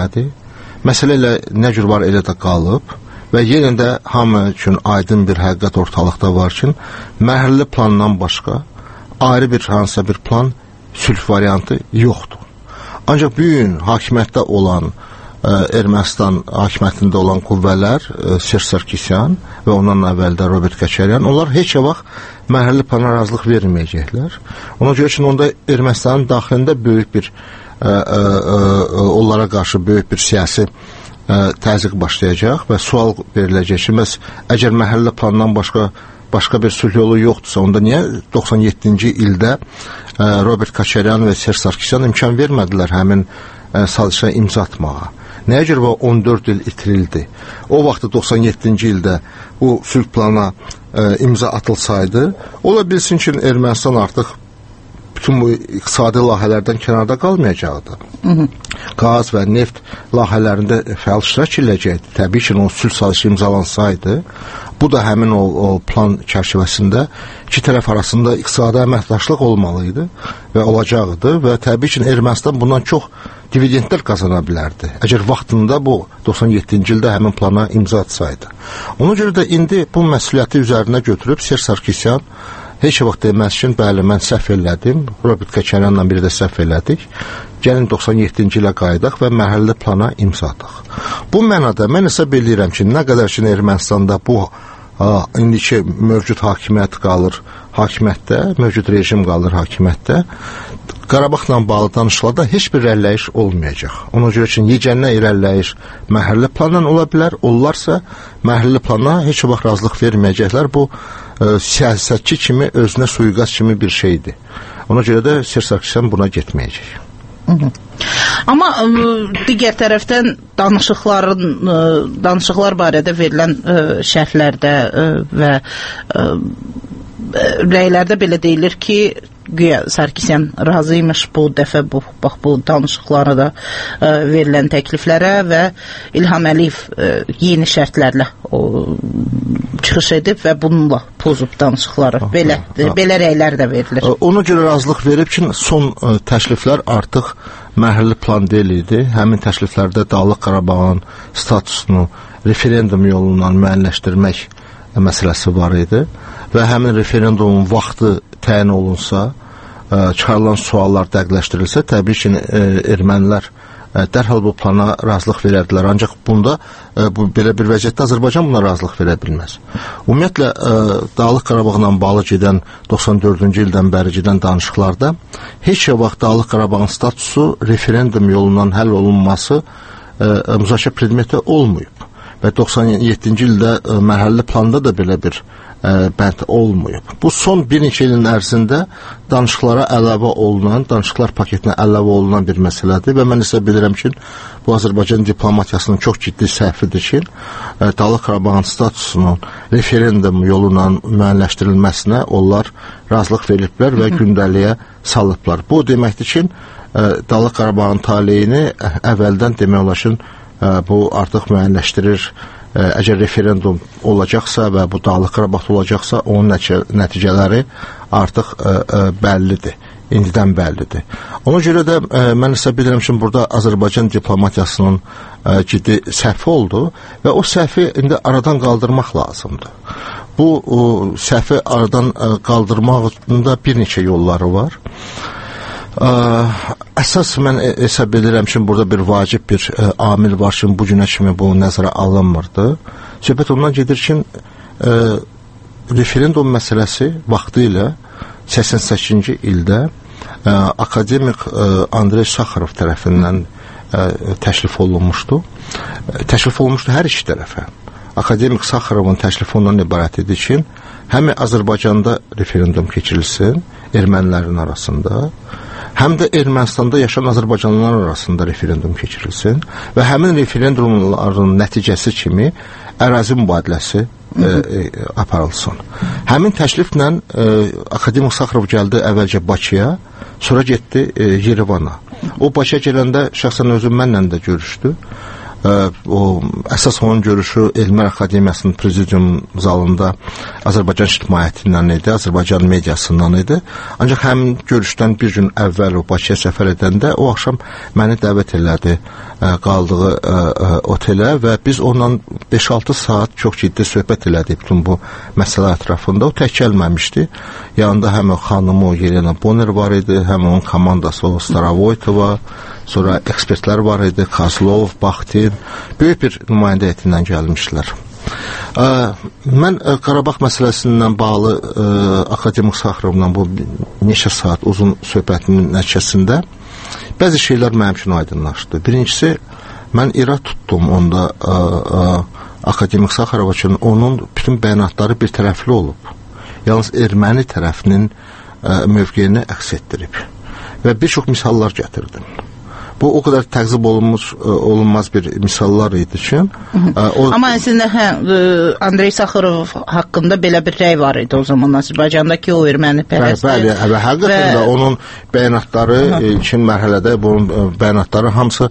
vermədi. Məsələ elə nə cür var elə də qalıb və yenə də hamı üçün aydın bir həqiqət ortalıqda var ki, mərhələli plandan başqa ayrı bir hansısa bir plan, sülh variantı yoxdur. Ancaq bu gün hakimiyyətdə olan Ermənistan hakimiyyətində olan qüvvələr, Serj Sarkisyan və ondan əvvəldə Robert Koçaryan, onlar heç vaxt mərhələli plana razılıq verməyəcəklər. Ona görə ki, onda Ermənistanın daxilində böyük bir onlara qarşı böyük bir siyasi təzyiq başlayacaq və sual veriləcək ki, əgər mərhələli plandan başqa bir sülh yolu yoxdursa, onda niyə 97-ci ildə Robert Koçaryan və Serj Sarkisyan imkan vermədilər həmin sazişə imza atmağa? Nəyə görə 14 il itirildi? O vaxtda 97-ci ildə bu sülh plana imza atılsaydı, ola bilsin ki, Ermənistan artıq bütün bu iqtisadi layihələrdən kənarda qalmayacaqdı. Qaz və neft layihələrində fəal iştirak edəcəkdi. Təbii ki, o sülh sazişi imzalansaydı, bu da həmin o plan çərçivəsində iki tərəf arasında iqtisadi əməkdaşlıq olmalıydı və olacaqdı və təbii ki, Ermənistan bundan çox dividendlər qazana bilərdi. Əgər vaxtında bu 97-ci ildə həmin plana imza atsaydı. Ona görə də indi bu məsuliyyəti üzərinə götürüb Serj Sarkisyan heç vaxt deməz ki, bəli, mən səhv elədim, Robert Koçaryanla biri də səhv elədik, gəlin 97-ci ilə qayıdaq və mərhələli plana imza ataq. Bu mənada mən hesab edirəm ki, nə qədər ki, Ermənistanda bu indiki mövcud hakimiyyət qalır hakimiyyətdə, mövcud rejim qalır hakimiyyətdə, Qarabağla bağlı danışıqlarda heç bir irəliləyiş olmayacaq. Ona görə ki, yeganə irəliləyiş mərhələli planla ola bilər, olurlarsa mərhələli plana heç vaxt razılıq verməyəcəklər. Bu siyasətçi kimi, özünə suiqast kimi bir şeydir. Ona görə də Serj Sarkisyan buna getməyəcək. Amma digər tərəfdən danışıqlar barədə verilən şərhlərdə və rəylərdə belə deyilir ki, güya Sarkisyan razıymış bu dəfə bu danışıqlara da verilən təkliflərə və İlham Əliyev yeni şərtlərlə çıxış edib və bununla pozub danışıqları. Belə rəylər də verilir. Ona görə razılıq verib ki, son təkliflər artıq mərhələli plan deyil idi. Həmin təkliflərdə Dağlıq Qarabağın statusunu referendum yolundan müəyyənləşdirmək məsələsi var idi və həmin referendumun vaxtı təyin olunsa, çıxarılan suallar dəqiqləşdirilsə, təbii ki, ermənilər dərhal bu plana razılıq verərdilər. Ancaq bunda, belə bir vəziyyətdə Azərbaycan buna razılıq verə bilməz. Ümumiyyətlə, Dağlıq Qarabağla bağlı gedən 94-cü ildən bəri gedən danışıqlarda heç vaxt Dağlıq Qarabağın statusu referendum yolundan həll olunması müzakirə predmeti olmayıb. Və 97-ci ildə mərhələli planda da belə bir bənd olmayıb. Bu son bir neçə ilin ərzində danışıqlara əlavə olunan, danışıqlar paketinə əlavə olunan bir məsələdir və mən isə bilirəm ki, bu Azərbaycan diplomatiyasının çox ciddi səhvidir ki, Dağlıq Qarabağın statusunun referendum yoluna müəyyənləşdirilməsinə onlar razılıq veriblər və gündəliyə salıblar. Bu deməkdir ki, Dağlıq Qarabağın taleyini əvvəldən demək olar ki, bu artıq müəyyənləşdirir. Əgər referendum olacaqsa və bu Dağlıq Qarabağda olacaqsa, onun nəticələri artıq bəllidir, indidən bəllidir. Ona görə də mən isə bilirəm ki, burada Azərbaycan diplomatiyasının ciddi səhvi oldu və o səhvi indi aradan qaldırmaq lazımdır. Bu səhvi aradan qaldırmağın da bir neçə yolları var. Əsas mən hesab edirəm ki, burada bir vacib bir amil var ki, bu günə kimi bu nəzərə alınmırdı. Söhbət ondan gedir ki, referendum məsələsi vaxtı ilə 88-ci ildə akademik Andrey Sakharov tərəfindən təklif olunmuşdu. Təklif olunmuşdu hər iki tərəfə. Akademik Sakharovun təklifi ondan ibarət idi ki, həm Azərbaycanda referendum keçirilsin ermənilərin arasında, həm də Ermənistanda yaşayan Azərbaycanlılar arasında referendum keçirilsin və həmin referendumların nəticəsi kimi ərazi mübadiləsi aparılsın. Həmin təkliflə akademik Sakharov gəldi əvvəlcə Bakıya, sonra getdi Yerevana. O Bakıya gələndə şəxsən özüm mənlə də görüşdü. Əsas onun görüşü Elmlər Akademiyasının prezidium zalında Azərbaycan ictimaiyyəti ilə idi, Azərbaycan mediasından idi. Ancaq həmin görüşdən bir gün əvvəl o Bakıya səfər edəndə o axşam məni dəvət elədi qaldığı otelə və biz onunla 5-6 saat çox ciddi söhbət elədik bütün bu məsələ ətrafında. O tək gəlməmişdi. Yanında həm o xanımı Yelena Bonner var idi, həm onun komandası o Staravoytova, sonra ekspertlər var idi, Kozlov, Baxtin, böyük bir nümayəndə heyətindən gəlmişdilər. Mən Qarabağ məsələsindən bağlı akademik Saxarovla bu neçə saat uzun söhbətinin nəticəsində bəzi şeylər mənim üçün aydınlaşdı. Birincisi, mən irad tutdum onda akademik Saxarov üçün onun bütün bəyanatları bir tərəfli olub. Yalnız erməni tərəfinin mövqeyini əks etdirib. Və bir çox misallar gətirdim. Bu o kadar təqzib olunmaz bir misallar idi ki. Amma əslində Andrey Sakharov haqqında belə bir rəy var idi o zaman Azərbaycanda ki, o erməni pərəsti. Bəli, həqiqətən də onun bəyanatları ilkin mərhələdə bunun bəyanatları hamısı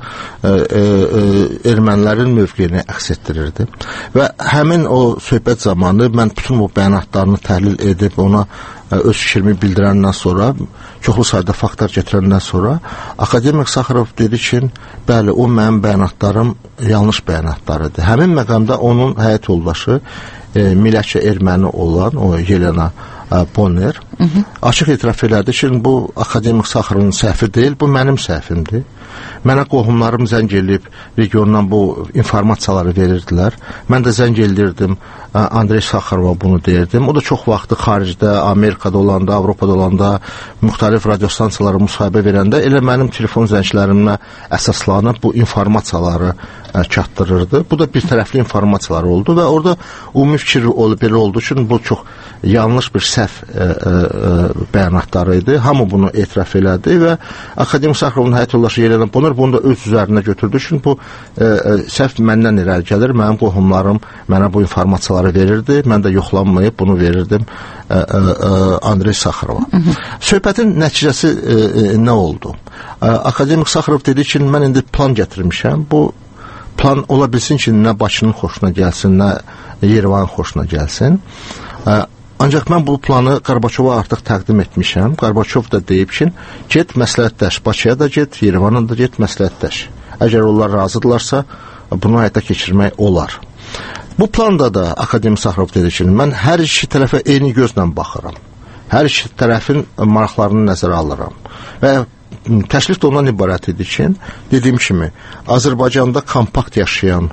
ermənilərin mövqeyini əks etdirirdi. Və həmin o söhbət zamanı mən bütün o bəyanatlarını təhlil edib ona öz fikrimi bildirəndən sonra, çoxlu sayda faktor gətirəndən sonra akademik Sakharov dedi ki, bəli, o mənim bəyanatlarım yanlış bəyanatlarıdır. Həmin məqamda onun həyat yoldaşı millətçə erməni olan o Yelena Bonner açıq etiraf elədi ki, bu akademik Sakharovun səhvi deyil, bu mənim səhvimdir. Mənə qohumlarım zəng eləyib regiondan bu informasiyaları verirdilər. Mən də zəng eləyirdim Andrey Sakharova bunu deyirdim. O da çox vaxtı xaricdə, Amerikada olanda, Avropada olanda, müxtəlif radiostansiyalara müsahibə verəndə elə mənim telefon zənglərimə əsaslanıb bu informasiyaları çatdırırdı. Bu da bir tərəfli informasiyalar oldu və orada ümumi fikir belə olduğu üçün bu çox yanlış bir səhv bəyanatları idi. Hamı bunu etiraf elədi və akademik Sakharovun həyat yoldaşı Yelena Bonner bunu da öz üzərinə götürdü. Çünki bu səhv məndən irəli gəlir. Mənim qohumlarım mənə bu informasiyaları verirdi. Mən də yoxlanmayıb bunu verirdim Andrey Sakharova. Söhbətin nəticəsi nə oldu? Akademik Sakharov dedi ki, mən indi plan gətirmişəm. Bu plan ola bilsin ki, nə Bakının xoşuna gəlsin, nə Yerevanın xoşuna gəlsin. Ancaq mən bu planı Qarbaçova artıq təqdim etmişəm. Qarbaçov da deyib ki, get məsləhətləş, Bakıya da get, Yerevana da get məsləhətləş. Əgər onlar razıdırlarsa, bunu həyata keçirmək olar. Bu planda da akademik Sakharov dedi ki, mən hər iki tərəfə eyni gözlə baxıram. Hər iki tərəfin maraqlarını nəzərə alıram. Və təklif də ondan ibarət idi ki, dediyim kimi, Azərbaycanda kompakt yaşayan,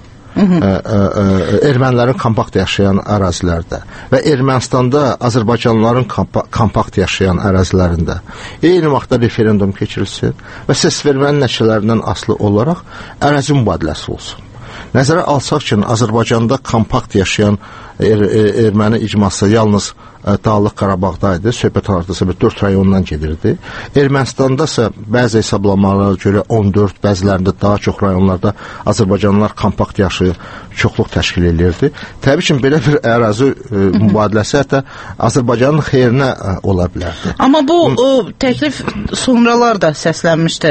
ermənilərin kompakt yaşayan ərazilərdə və Ermənistanda Azərbaycanlıların kompakt yaşayan ərazilərində eyni vaxtda referendum keçirilsin və səsvermənin nəticələrindən asılı olaraq ərazi mübadiləsi olsun. Nəzərə alsaq ki, Azərbaycanda kompakt yaşayan erməni icması yalnız Dağlıq Qarabağdaydı, söhbət hardasa 4 rayondan gedirdi. Ermənistanda isə bəzi hesablamalara görə 14, bəzilərində daha çox rayonlarda Azərbaycanlılar kompakt yaşayır, çoxluq təşkil edirdi. Təbii ki, belə bir ərazi mübadiləsi hətta Azərbaycanın xeyrinə ola bilərdi. Amma bu təklif sonralar da səslənmişdi.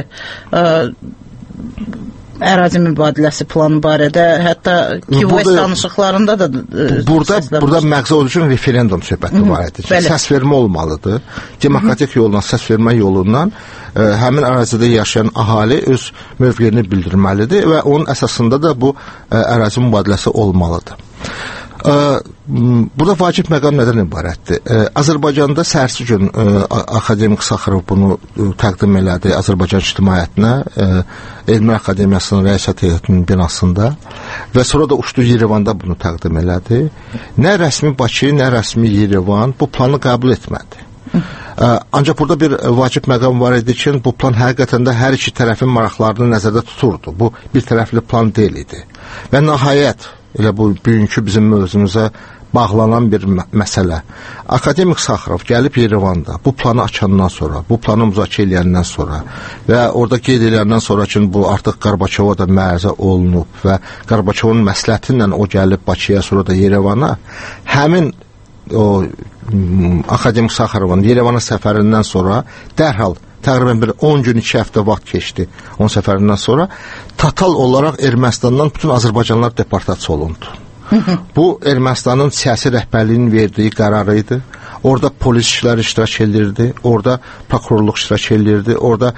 Ərazi mübadiləsi planı barədə, hətta Kivest danışıqlarında da burada məqsəd olduğu üçün referendum söhbəti var idi. Səs vermə olmalıdır. Demokratik yolla, səs vermə yolundan həmin ərazidə yaşayan əhali öz mövqeyini bildirməlidir və onun əsasında da bu ərazi mübadiləsi olmalıdır. Burada vacib məqam nədən ibarətdir? Azərbaycanda səhərsi gün akademik Sakharov bunu təqdim elədi Azərbaycan ictimaiyyətinə, Elmlər Akademiyasının rəisət heyətinin binasında və sonra da uçdu Yerevanda bunu təqdim elədi. Nə rəsmi Bakı, nə rəsmi Yerevan bu planı qəbul etmədi. Ancaq burada bir vacib məqam var idi ki, bu plan həqiqətən də hər iki tərəfin maraqlarını nəzərdə tuturdu. Bu bir tərəfli plan deyil idi. Və nəhayət elə bu bugünkü bizim mövzumuza bağlanan bir məsələ. Akademik Sakharov gəlib Yerevanda bu planı açandan sonra, bu planı müzakirə edəndən sonra və orada qeyd edəndən sonra ki, bu artıq Qarbaçova da məruzə olunub və Qarbaçovun məsləhəti ilə o gəlib Bakıya, sonra da Yerevana, həmin o akademik Sakharovun Yerevana səfərindən sonra dərhal təqribən bir 10 gün, 2 həftə vaxt keçdi onun səfərindən sonra total olaraq Ermənistandan bütün Azərbaycanlılar deportasiya olundu. Bu Ermənistanın siyasi rəhbərliyinin verdiyi qərar idi. Orada polis işləri iştirak edirdi, orada prokurorluq iştirak edirdi, orada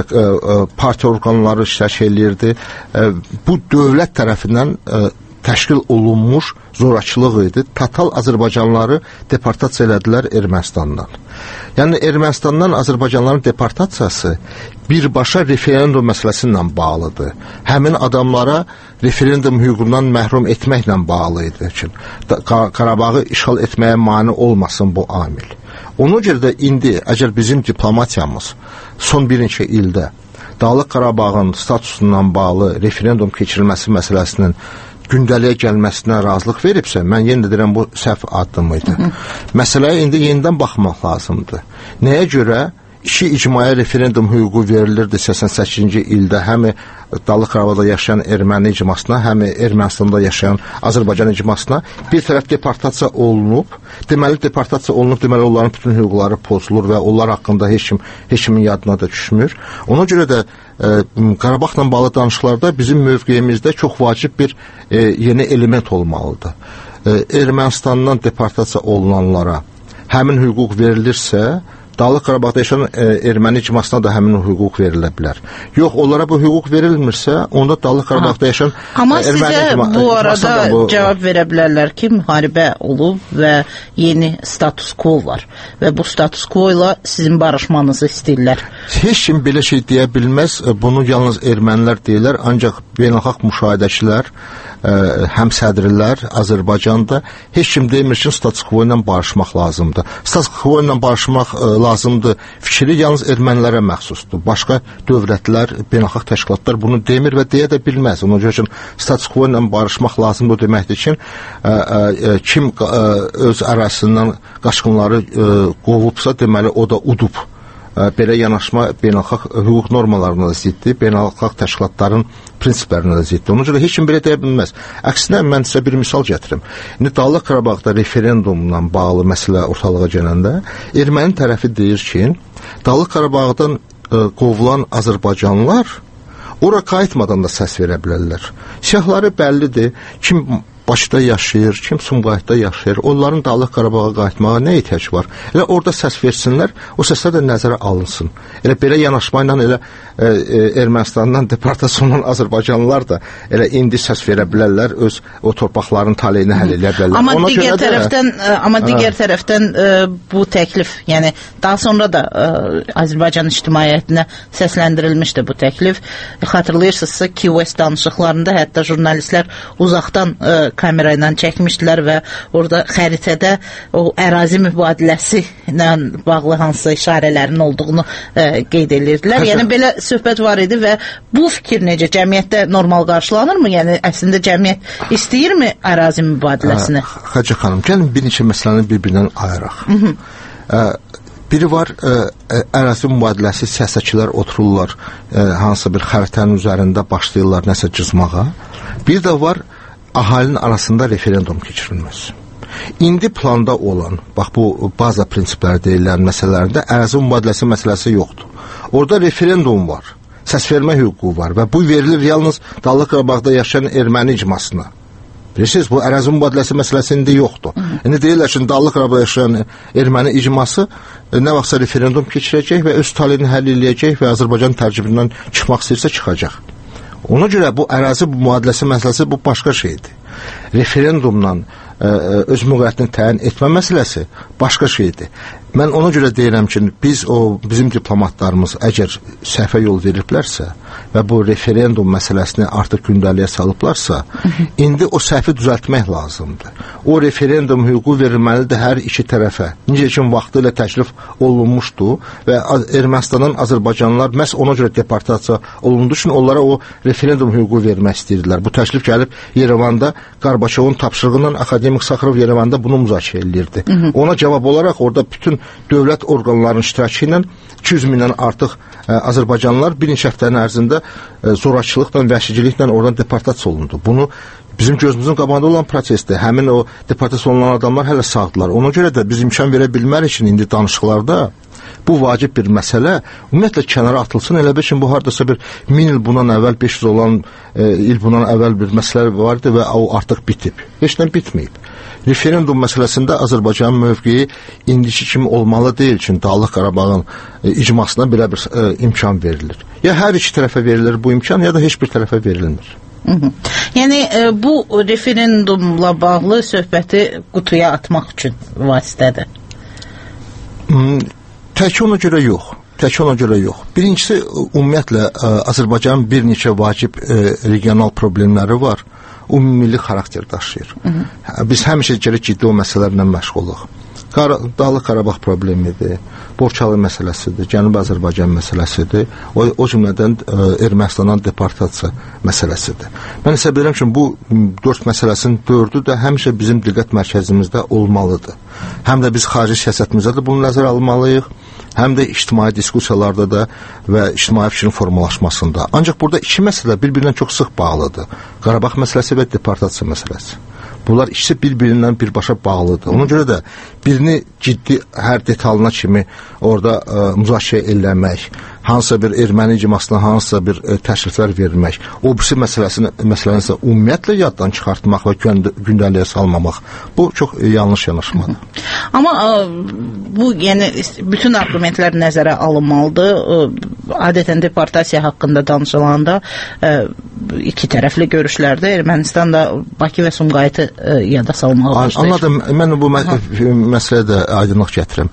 partiya orqanları iştirak edirdi. Bu dövlət tərəfindən təşkil olunmuş zorakılıq idi. Total Azərbaycanlıları deportasiya elədilər Ermənistandan. Yəni Ermənistandan Azərbaycanlıların deportasiyası birbaşa referendum məsələsi ilə bağlıdır. Həmin adamlara referendum hüququndan məhrum etməklə bağlı idi ki, Qarabağı işğal etməyə mane olmasın bu amil. Ona görə də indi əgər bizim diplomatiyamız son bir neçə ildə Dağlıq Qarabağın statusundan bağlı referendum keçirilməsi məsələsinin gündəliyə gəlməsinə razılıq veribsə, mən yenə deyirəm, bu səhv addım idi. Məsələyə indi yenidən baxmaq lazımdır. Nəyə görə 2 icmaya referendum hüququ verilirdi 88-ci ildə həm Dağlıq Qarabağda yaşayan erməni icmasına, həm Ermənistanda yaşayan Azərbaycan icmasına bir tərəf deportasiya olunub, deməli deportasiya olunub, deməli onların bütün hüquqları pozulur və onlar haqqında heç kimin yadına da düşmür. Ona görə də Qarabağla bağlı danışıqlarda bizim mövqeyimizdə çox vacib bir yeni element olmalıdır. Ermənistandan deportasiya olunanlara həmin hüquq verilirsə, Dağlıq Qarabağda yaşayan erməni icmasına da həmin hüquq verilə bilər. Yox, onlara bu hüquq verilmirsə, onda Dağlıq Qarabağda yaşayan amma sizə bu arada cavab verə bilərlər ki, müharibə olub və yeni status quo var və bu status quo ilə sizin barışmanızı istəyirlər. Heç kim belə şey deyə bilməz. Bunu yalnız ermənilər deyirlər, ancaq beynəlxalq müşahidəçilər, həmsədrlər Azərbaycanda heç kim demir ki, status quo ilə barışmaq lazımdır. Status quo ilə barışmaq lazımdır fikri yalnız ermənilərə məxsusdur. Başqa dövlətlər, beynəlxalq təşkilatlar bunu demir və deyə də bilməz. Ona görə ki, status quo ilə barışmaq lazımdır deməkdir ki, kim öz ərazisindən qaçqınları qovubsa, deməli o da udub. Belə yanaşma beynəlxalq hüquq normalarına da ziddir, beynəlxalq təşkilatların prinsiplərinə də ziddir. Ona görə heç kim belə deyə bilməz. Əksinə, mən sizə bir misal gətirim. İndi Dağlıq Qarabağda referendumla bağlı məsələ ortalığa gələndə, erməni tərəfi deyir ki, Dağlıq Qarabağdan qovulan Azərbaycanlılar ora qayıtmadan da səs verə bilərlər. Siyahları bəllidir, kim Bakıda yaşayır, kim Sumqayıtda yaşayır, onların Dağlıq Qarabağa qayıtmağa nə ehtiyac var? Elə orada səs versinlər, o səslər də nəzərə alınsın. Elə belə yanaşma ilə elə Ermənistandan deportasiya olunan Azərbaycanlılar da elə indi səs verə bilərlər, öz o torpaqların taleyini həll edə bilərlər. Amma digər tərəfdən bu təklif, yəni daha sonra da Azərbaycan ictimaiyyətinə səsləndirilmişdi bu təklif. Xatırlayırsınızsa ki, West danışıqlarında hətta jurnalistlər uzaqdan kamera ilə çəkmişdilər və orada xəritədə o ərazi mübadiləsi ilə bağlı hansısa işarələrin olduğunu qeyd edirdilər. Yəni belə söhbət var idi və bu fikir necə cəmiyyətdə normal qarşılanırmı? Yəni əslində cəmiyyət istəyirmi ərazi mübadiləsini? Xacə xanım, gəlin bir neçə məsələni bir-birindən ayıraq. Biri var, ərazi mübadiləsi siyasətçilər otururlar, hansısa bir xəritənin üzərində başlayırlar nəsə cızmağa. Bir də var, əhalinin arasında referendum keçirilməsi. İndi planda olan, bax bu baza prinsipləri deyilən məsələlərində ərazi mübadiləsi məsələsi yoxdur. Orada referendum var, səs vermə hüququ var və bu verilir yalnız Dağlıq Qarabağda yaşayan erməni icmasına. Bilirsiniz, bu ərazi mübadiləsi məsələsi indi yoxdur. İndi deyirlər ki, Dağlıq Qarabağda yaşayan erməni icması nə vaxtsa referendum keçirəcək və öz taleyini həll eləyəcək və Azərbaycan tərkibindən çıxmaq istəyirsə çıxacaq. Ona görə bu ərazi mübadiləsi məsələsi bu başqa şeydir. Referendumla öz müqəyyətini təyin etmə məsələsi başqa şeydir. Mən ona görə deyirəm ki, bizim diplomatlarımız əgər səhvə yol veriblərsə və bu referendum məsələsini artıq gündəliyə salıblarsa, indi o səhvi düzəltmək lazımdır. O referendum hüququ verilməlidir hər iki tərəfə. Necə ki, vaxtı ilə təklif olunmuşdu və Ermənistandan Azərbaycanlılar məhz ona görə deportasiya olunduğu üçün onlara o referendum hüququ vermək istəyirdilər. Bu təklif gəlib Yerevanda Qarbaçovun tapşırığından Akademik Saxarov Yerevanda bunu müzakirə edirdi. Ona cavab olaraq orada bütün dövlət orqanlarının iştirakı ilə 200 mindən artıq Azərbaycanlılar bir neçə həftənin ərzində zorakılıqla, vəhşiciliklə oradan deportasiya olundu. Bunu bizim gözümüzün qabağında olan prosesdir. Həmin o deportasiya olunan adamlar hələ sağdılar. Ona görə də biz imkan verə bilmərik ki, indi danışıqlarda bu vacib bir məsələ ümumiyyətlə kənara atılsın. Elə bir ki, bu hardasa bir 1000 il bundan əvvəl, 500 olan il bundan əvvəl bir məsələ vardı və o artıq bitib. Heç nə bitməyib. referendum məsələsində Azərbaycanın mövqeyi indiki kimi olmalı deyil ki, Dağlıq Qarabağın icmasına belə bir imkan verilir. Ya hər iki tərəfə verilir bu imkan, ya da heç bir tərəfə verilmir. Yəni bu referendumla bağlı söhbəti qutuya atmaq üçün vasitədir. Tək ona görə yox. Birincisi, ümumiyyətlə Azərbaycanın bir neçə vacib regional problemləri var. Ümummilli xarakter daşıyır. Biz həmişə ciddi o məsələlərlə məşğuluq. Dağlıq Qarabağ problemidir, Borçalı məsələsidir, Cənubi Azərbaycan məsələsidir, o cümlədən Ermənistandan deportasiya məsələsidir. Mən hesab edirəm ki, bu 4 məsələsinin 4-ü də həmişə bizim diqqət mərkəzimizdə olmalıdır. Həm də biz xarici siyasətimizdə də bunu nəzərə almalıyıq, həm də ictimai diskusiyalarda da və ictimai fikrin formalaşmasında. Ancaq burada iki məsələ bir-birindən çox sıx bağlıdır. Qarabağ məsələsi və deportasiya məsələsi. Bunlar ikisi bir-birindən birbaşa bağlıdır. Ona görə də birini ciddi hər detalına kimi orada müzakirə eləmək, hansısa bir erməni icmasına hansısa bir təşriflər vermək, o birisi məsələni isə ümumiyyətlə yaddan çıxartmaq və gündəliyə salmamaq, bu çox yanlış yanaşmadır. Amma bu, yəni bütün argumentlər nəzərə alınmalıdır. Adətən deportasiya haqqında danışılanda iki tərəfli görüşlərdə Ermənistan da Bakı və Sumqayıtı yada salmağa başlayır. Anladım. Mən bu məsələyə də aydınlıq gətirim.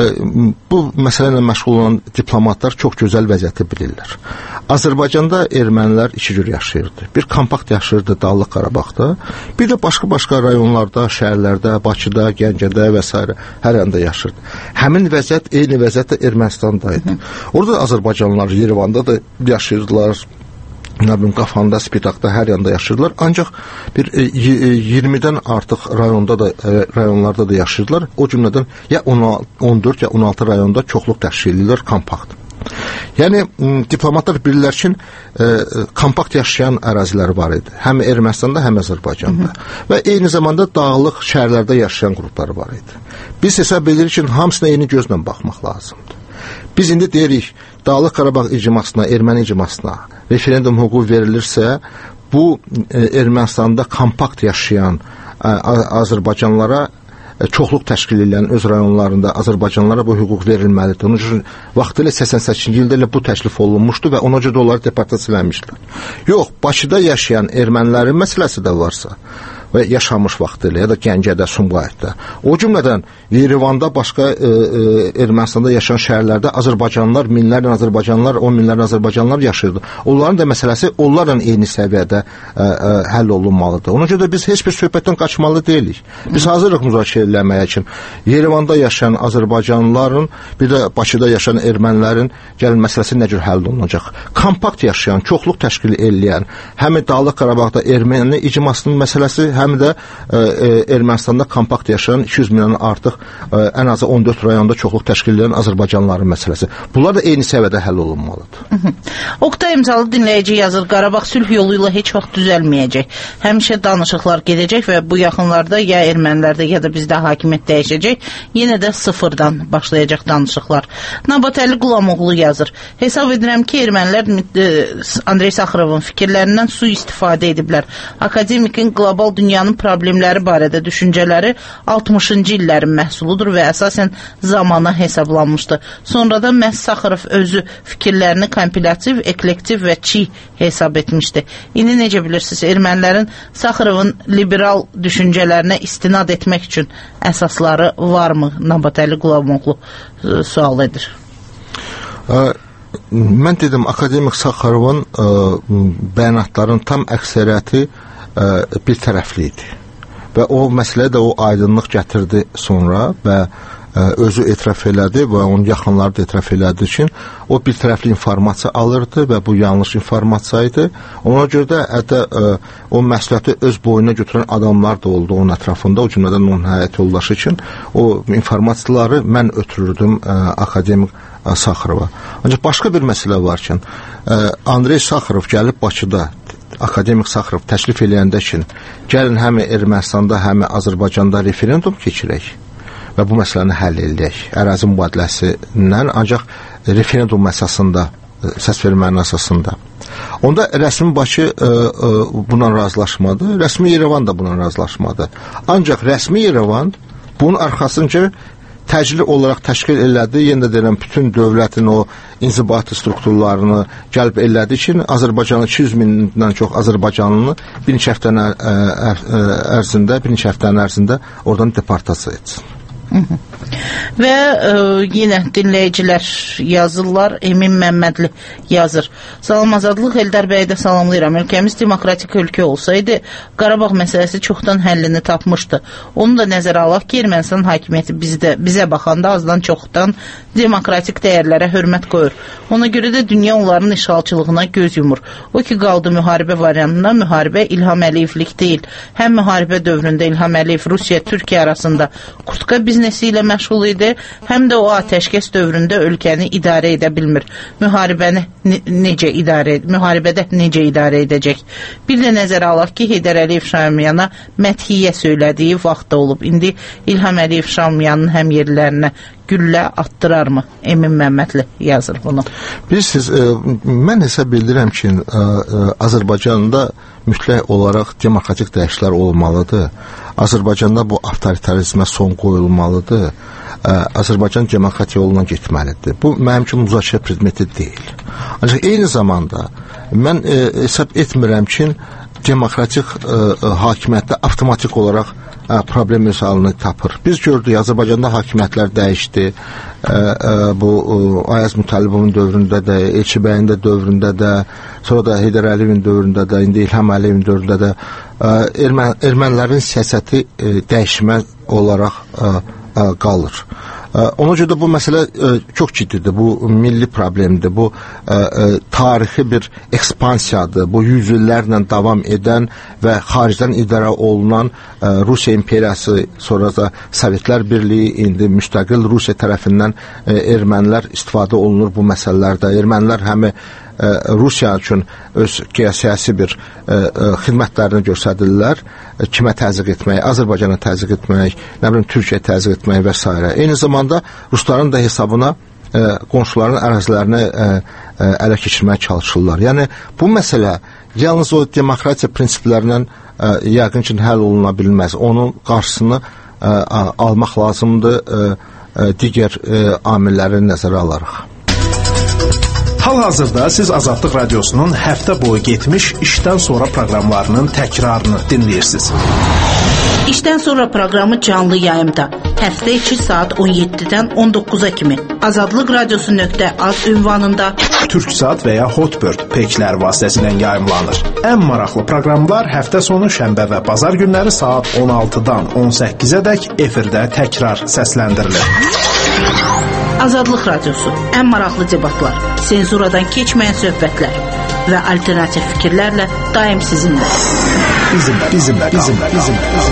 Bu məsələ ilə məşğul olan diplomatlar çox gözəl vəziyyəti bilirlər. Azərbaycanda ermənilər iki cür yaşayırdı. Bir kompakt yaşayırdı Dağlıq Qarabağda, bir də başqa rayonlarda, şəhərlərdə, Bakıda, Gəncədə və s. hər yanda yaşayırdı. Həmin vəziyyət eyni vəziyyət də Ermənistanda idi. Orada Azərbaycanlılar Yerevanda da yaşayırdılar, Qafanda, Spitaqda hər yanda yaşayırdılar. Ancaq bir 20-dən artıq rayonlarda da yaşayırdılar. O cümlədən ya 14 ya 16 rayonda çoxluq təşkil edirlər kompakt. Yəni diplomatlar bilirlər ki, kompakt yaşayan ərazilər var idi. Həm Ermənistanda, həm Azərbaycanda. Və eyni zamanda dağlıq şəhərlərdə yaşayan qrupları var idi. Biz hesab edirik ki, hamısına eyni gözlə baxmaq lazımdır. Biz indi deyirik, Dağlıq Qarabağ icmasına, erməni icmasına referendum hüququ verilirsə, bu Ermənistanda kompakt yaşayan Azərbaycanlılara çoxluq təşkil edən öz rayonlarında Azərbaycanlılara bu hüquq verilməlidir. Onun üçün vaxtilə 88-ci ildə elə bu təklif olunmuşdu və ona görə onları deportasiya eləmişdilər. Yox, Bakıda yaşayan ermənilərin məsələsi də varsa və yaşamış vaxtilə ya da Gəncədə, Sumqayıtda. O cümlədən Yerevanda, başqa Ermənistanda yaşayan şəhərlərdə Azərbaycanlılar, minlərlə Azərbaycanlılar, 10 minlərlə Azərbaycanlılar yaşayırdı. Onların da məsələsi onlarla eyni səviyyədə həll olunmalıdır. Ona görə də biz heç bir söhbətdən qaçmalı deyilik. Biz hazırıq müzakirə eləməyə ki, Yerevanda yaşayan Azərbaycanlıların, bir də Bakıda yaşayan ermənilərin gəlin məsələsi nə cür həll olunacaq. Kompakt yaşayan, çoxluq təşkil edən, həm Dağlıq Qarabağda erməni icmasının məsələsi, həm də Ermənistanda kompakt yaşayan 200 mindən artıq ən azı 14 rayonda çoxluq təşkil edən Azərbaycanlıların məsələsi. Bunlar da eyni səviyyədə həll olunmalıdır. Oqtay İmzalı dinləyici yazır, Qarabağ sülh yolu ilə heç vaxt düzəlməyəcək. Həmişə danışıqlar gedəcək və bu yaxınlarda ya ermənilərdə ya da bizdə hakimiyyət dəyişəcək. Yenə də sıfırdan başlayacaq danışıqlar. Nabatəli Qulamoğlu yazır, hesab edirəm ki, ermənilər Andrey Saxarovun fikirlərindən sui-istifadə ediblər. Akademikin qlobal dünyanın problemləri barədə düşüncələri 60-cı illərin məhsuludur və əsasən zamana hesablanmışdı. Sonradan məhz Saxarov özü fikirlərini kompilyativ, eklektiv və çiğ hesab etmişdi. İndi necə bilirsiniz, ermənilərin Saxarovun liberal düşüncələrinə istinad etmək üçün əsasları varmı? Nabatəli Qulamoğlu sual edir. Mən dedim, akademik Saxarovun bəyanatların tam əksəriyyəti bir tərəfli idi. Və o məsələyə də o aydınlıq gətirdi sonra və özü etiraf elədi və onun yaxınları da etiraf elədi ki, o bir tərəfli informasiya alırdı və bu yanlış informasiya idi. Ona görə də hətta o məsuliyyəti öz boynuna götürən adamlar da oldu onun ətrafında, o cümlədən onun həyat yoldaşı üçün. O informasiyaları mən ötürürdüm akademik Saxarova. Ancaq başqa bir məsələ var ki, Andrey Saxarov gəlib Bakıda akademik Saxarov təklif eləyəndə ki, gəlin həm Ermənistanda, həm Azərbaycanda referendum keçirək və bu məsələni həll edək. Ərazi mübadiləsindən, ancaq referendum əsasında, səs vermənin əsasında. Onda rəsmi Bakı buna razılaşmadı, rəsmi İrəvan da buna razılaşmadı. Ancaq rəsmi İrəvan bunun arxasınca təcili olaraq təşkil elədi, yenə də deyirəm, bütün dövlətin o inzibati strukturlarını gəlb elədi ki, Azərbaycanın 200 mindən çox Azərbaycanlını bir neçə həftənin ərzində oradan deportasiya etsin. Və yenə dinləyicilər yazırlar. Emin Məmmədli yazır. Salam Azadlıq, Eldar bəyə də salamlayıram. Ölkəmiz demokratik ölkə olsaydı Qarabağ məsələsi çoxdan həllini tapmışdı. Onu da nəzərə alaq ki, Ermənistan hakimiyyəti bizə baxanda azdan çoxdan demokratik dəyərlərə hörmət qoyur. Ona görə də dünya onların işğalçılığına göz yumur. O ki qaldı müharibə variantında, müharibə İlham Əliyevlik deyil. Həm müharibə dövründə İlham Əliyev Rusiya, Türkiyə arasında kurtka biznesi ilə məşğul idi, həm də o atəşkəs dövründə ölkəni idarə edə bilmir. Müharibədə necə idarə edəcək? Bir də nəzərə alaq ki, Heydər Əliyev Şamyana mədhiyyə söylədiyi vaxtda olub. İndi İlham Əliyev Şamyanın həm yerlərinə güllə attırarmı? Emin Məmmədli yazır bunu. Bilirsiniz, mən hesab edirəm ki, Azərbaycanda mütləq olaraq demokratik dəyişikliklər olmalıdır. Azərbaycanda bu avtoritarizmə son qoyulmalıdır. Azərbaycan demokratik yoluna getməlidir. Bu mənim üçün müzakirə predmeti deyil. Ancaq eyni zamanda mən hesab etmirəm ki, demokratik hakimiyyətdə avtomatik olaraq problem öz halını tapır. Biz gördük, Azərbaycanda hakimiyyətlər dəyişdi. Bu Ayaz Mütəllibovun dövründə də, Elçi bəyin də dövründə də, sonra da Heydər Əliyevin dövründə də, indi İlham Əliyevin dövründə də ermənilərin siyasəti dəyişmə olaraq qalır. Ona görə də bu məsələ çox ciddidir, bu milli problemdir, bu tarixi bir ekspansiyadır, bu yüzillərlə davam edən və xaricdən idarə olunan Rusiya imperiyası, sonra da Sovetlər Birliyi, indi müstəqil Rusiya tərəfindən ermənilər istifadə olunur bu məsələlərdə. Ermənilər həmi Rusiya üçün öz geosiyasi bir xidmətlərini göstərirlər, kimə təzyiq etmək, Azərbaycana təzyiq etmək, nə bilim Türkiyə təzyiq etmək və s. Eyni zamanda Rusların da hesabına qonşuların ərazilərini ələ keçirməyə çalışırlar. Yəni bu məsələ yalnız o demokratiya prinsiplərindən yəqin ki həll oluna bilməz. Onun qarşısını almaq lazımdır digər amilləri nəzərə alaraq. Hal-hazırda siz Azadlıq Radiosunun həftə boyu getmiş işdən sonra proqramlarının təkrarını dinləyirsiniz. İşdən sonra proqramı canlı yayımda. Həftə içi saat 17-dən 19-a kimi Azadlıq Radiosu.az ünvanında Türksat və ya Hotbird peklər vasitəsilə yayımlanır. Ən maraqlı proqramlar həftə sonu şənbə və bazar günləri saat 16-dan 18-ə dək efirdə təkrar səsləndirilir. Azadlıq Radiosu, ən maraqlı debatlar, senzuradan keçməyən söhbətlər və alternativ fikirlərlə daim sizinlə. Bizimlə.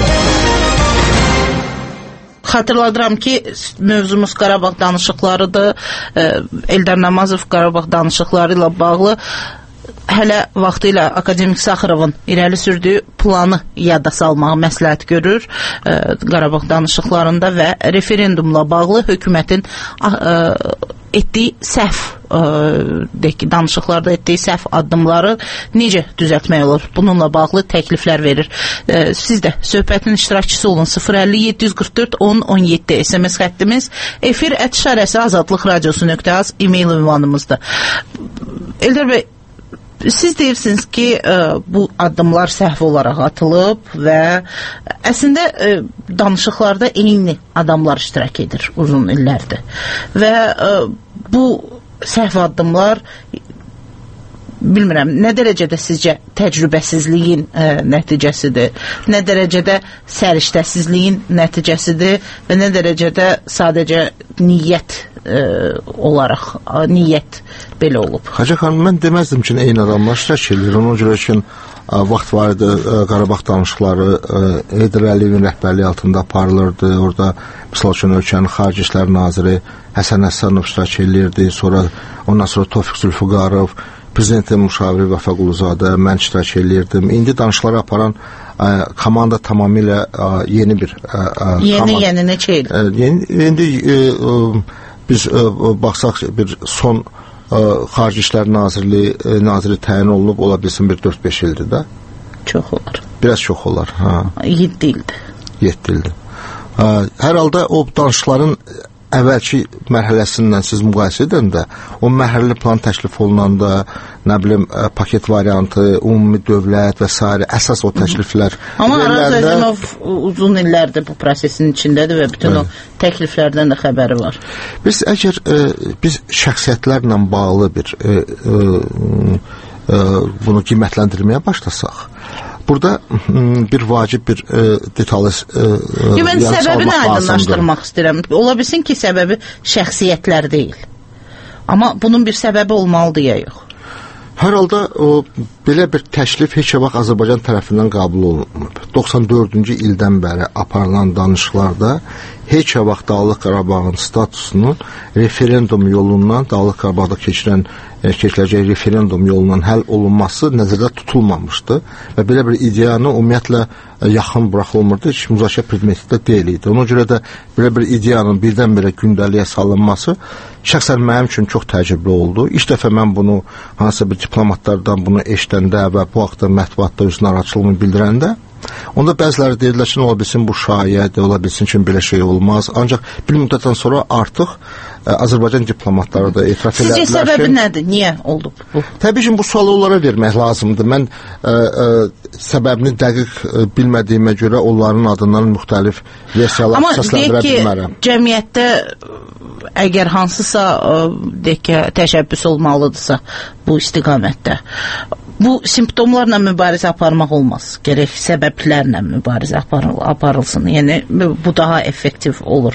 Xatırladıram ki, mövzumuz Qarabağ danışıqlarıdır. Eldar Namazov Qarabağ danışıqları ilə bağlı hələ vaxtı ilə akademik Saxarovun irəli sürdüyü planı yada salmağı məsləhət görür Qarabağ danışıqlarında və referendumla bağlı hökumətin etdiyi səhv danışıqlarda etdiyi səhv addımları necə düzəltmək olur? Bununla bağlı təkliflər verir. Siz də söhbətin iştirakçısı olun. 050-744-10-17 SMS xəttimiz, efir@azadlıq radiosu.az e-mail ünvanımızdır. Eldar bəy, siz deyirsiniz ki, bu addımlar səhv olaraq atılıb və əslində danışıqlarda eyni adamlar iştirak edir uzun illərdir. Və bu səhv addımlar bilmirəm, nə dərəcədə sizcə təcrübəsizliyin nəticəsidir, nə dərəcədə səriştəsizliyin nəticəsidir və nə dərəcədə sadəcə niyyət olaraq, niyyət belə olub. Hacı xanım, mən deməzdim ki, eyni adamlar iştirak edir. Ona görə ki, vaxt var idi, Qarabağ danışıqları Heydər Əliyevin rəhbərliyi altında aparılırdı. Orada, misal üçün, ölkənin Xarici İşlər Naziri Həsən Həsənov iştirak edirdi. Ondan sonra Tofiq Zülfüqarov, Prezidentin müşaviri Vəfa Quluzadə, mən iştirak edirdim. İndi danışıqları aparan komanda tamamilə yeni bir Yeni neçə il? İndi biz baxsaq bir son Xarici İşlər naziri təyin olunub, ola bilsin bir 4-5 ildir də. Çox olar. Biraz çox olar. 7 ildir. 7 ildir. Hər halda o danışıqların əvvəlki mərhələsindən siz müqayisə edəndə, o mərhələli plan təklif olunanda, nə bilim, paket variantı, ümumi dövlət və s. əsas o təkliflər. Amma Araz Əzimov uzun illərdir bu prosesin içindədir və bütün o təkliflərdən də xəbəri var. Biz əgər biz şəxsiyyətlərlə bağlı bir bunu qiymətləndirməyə başlasaq, burada bir vacib bir detallı mən səbəbini aydınlaşdırmaq istəyirəm. Ola bilsin ki, səbəbi şəxsiyyətlər deyil. Amma bunun bir səbəbi olmalıdır ya yox. Hər halda belə bir təklif heç vaxt Azərbaycan tərəfindən qəbul olunmur. 94-cü ildən bəri aparılan danışıqlarda heç vaxt Dağlıq Qarabağın statusunun referendum yolundan, Dağlıq Qarabağda keçiriləcək referendum yolundan həll olunması nəzərdə tutulmamışdı və belə bir ideyanı ümumiyyətlə yaxın buraxılmırdı, heç müzakirə predmeti deyil idi. Ona görə də belə bir ideyanın birdən-birə gündəliyə salınması şəxsən mənim üçün çox təəccüblü oldu. İlk dəfə mən bunu hansısa bir diplomatlardan bunu eşidəndə və bu haqda mətbuatda öz narahatçılığını bildirəndə, onda bəziləri deyirlər ki, ola bilsin bu şayədir, ola bilsin ki, belə şey olmaz. Ancaq bir müddətdən sonra artıq Azərbaycan diplomatları da etiraf elədilər ki... Sizcə səbəbi nədir? Niyə oldu bu? Təbii ki, bu sualı onlara vermək lazımdır. Mən səbəbini dəqiq bilmədiyimə görə onların adından müxtəlif versiyalar səsləndirə bilmərəm. Amma deyək ki, cəmiyyətdə əgər hansısa təşəbbüs olmalıdırsa bu istiqamətdə, bu simptomlarla mübarizə aparmaq olmaz. Gərək səbəblərlə mübarizə aparılsın. Yəni, bu daha effektiv olur.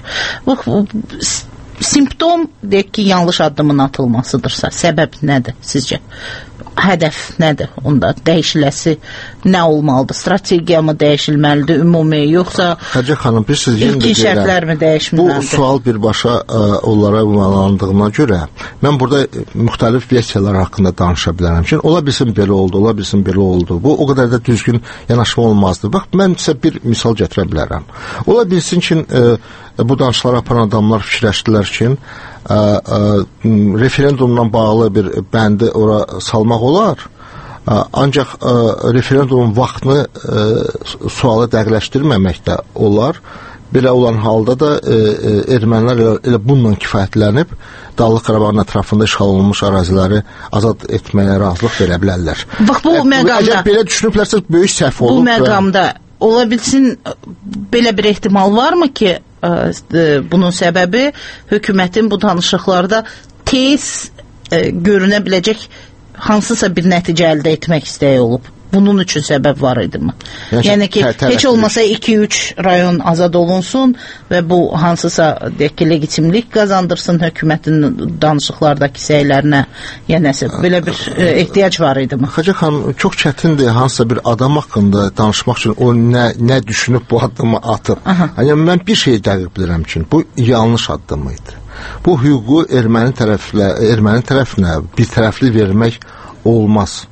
Simptom, deyək ki, yanlış addımın atılmasıdırsa, səbəb nədir sizcə? Hədəf nədir onda? Dəyişiləsi nə olmalıdır? Strategiya mı dəyişilməlidir, ümumi, yoxsa Hacı xanım, ilkin şərtlər mi dəyişməlidir? Bu sual birbaşa onlara ünvanlandığına görə mən burada müxtəlif versiyalar haqqında danışa bilərəm ki, ola bilsin belə oldu, ola bilsin belə oldu. Bu o qədər də düzgün yanaşma olmazdı. Bax, mən sizə bir misal gətirə bilərəm. Ola bilsin ki, bu danışıqları aparan adamlar fikirləşdilər ki, referendumla bağlı bir bəndi ora salmaq olar, ancaq referendumun vaxtını sualı dəqiqləşdirməmək də olar. Belə olan halda da ermənilər elə bununla kifayətlənib Dağlıq Qarabağın ətrafında işğal olunmuş əraziləri azad etməyə razılıq verə bilərlər. Bax, bu məqamda... Əgər belə düşünüblərsə, böyük səhv olub. Bu məqamda ola bilsin, belə bir ehtimal varmı ki, bunun səbəbi hökumətin bu danışıqlarda tez görünə biləcək hansısa bir nəticə əldə etmək istəyi olub. Bunun üçün səbəb var idi mi? Yəni ki, heç olmasa 2-3 rayon azad olunsun və bu hansısa deyək ki, legitimlik qazandırsın hökumətin danışıqlardakı səylərinə. Yəni, belə bir ehtiyac var idi mi? Xacə xanım, çox çətindir hansısa bir adam haqqında danışmaq üçün o nə düşünüb bu addımı atıb. Yəni, mən bir şey dəqiq bilirəm ki, bu yanlış addım idi. Bu hüququ erməni tərəfinə bir tərəfli vermək olmaz.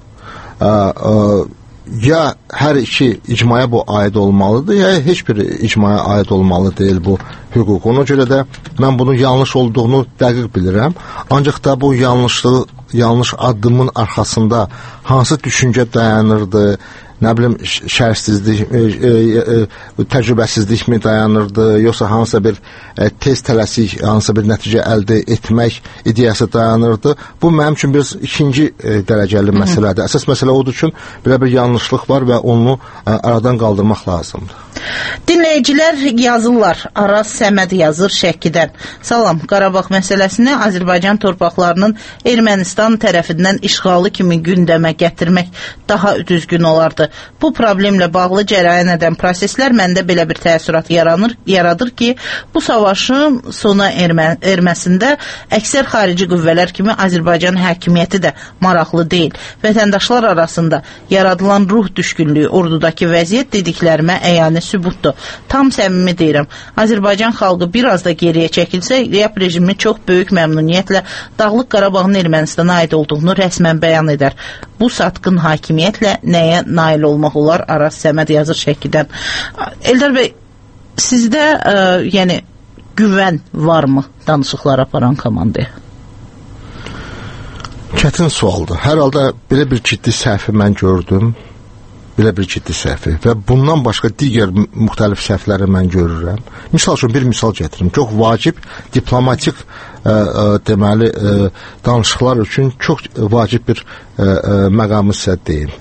Ya hər iki icmaya bu aid olmalıdır, ya heç bir icmaya aid olmalı deyil bu hüquq. Ona görə də mən bunun yanlış olduğunu dəqiq bilirəm. Ancaq da bu yanlış addımın arxasında hansı düşüncə dayanırdı, nə bilim, şərsizlik, təcrübəsizlik mi dayanırdı, yoxsa hansısa bir tez tələsik, hansısa bir nəticə əldə etmək ideyası dayanırdı. Bu, mənim üçün bir ikinci dərəcəli məsələdir. Əsas məsələ odur ki, belə bir yanlışlıq var və onu aradan qaldırmaq lazımdır. Dinləyicilər yazırlar. Araz Səməd yazır Şəkidən. Salam, Qarabağ məsələsini Azərbaycan torpaqlarının Ermənistan tərəfindən işğalı kimi gündəmə gətirmək daha düzgün olardı. Bu problemlə bağlı cərəyan edən proseslər məndə belə bir təəssürat yaradır ki, bu savaşın sona erməsində əksər xarici qüvvələr kimi Azərbaycan hakimiyyəti də maraqlı deyil. Vətəndaşlar arasında yaradılan ruh düşkünlüyü, ordudakı vəziyyət dediklərimə əyani sübutdur. Tam səmimi deyirəm. Azərbaycan xalqı biraz da geriyə çəkilsə, rejim rejimi çox böyük məmnuniyyətlə Dağlıq Qarabağın Ermənistana aid olduğunu rəsmən bəyan edər. Bu satqın hakimiyyətlə nəyə nail olmaq olar? Araz Səməd yazır Şəkidən. Eldar bəy, sizdə yəni güvən varmı danışıqlar aparan komandaya? Çətin sualdır. Hər halda belə bir ciddi səhvi mən gördüm. Belə bir ciddi səhvi və bundan başqa digər müxtəlif səhvləri mən görürəm. Misal üçün bir misal gətirim. Çox vacib diplomatik deməli danışıqlar üçün çox vacib bir məqamı sizə deyim.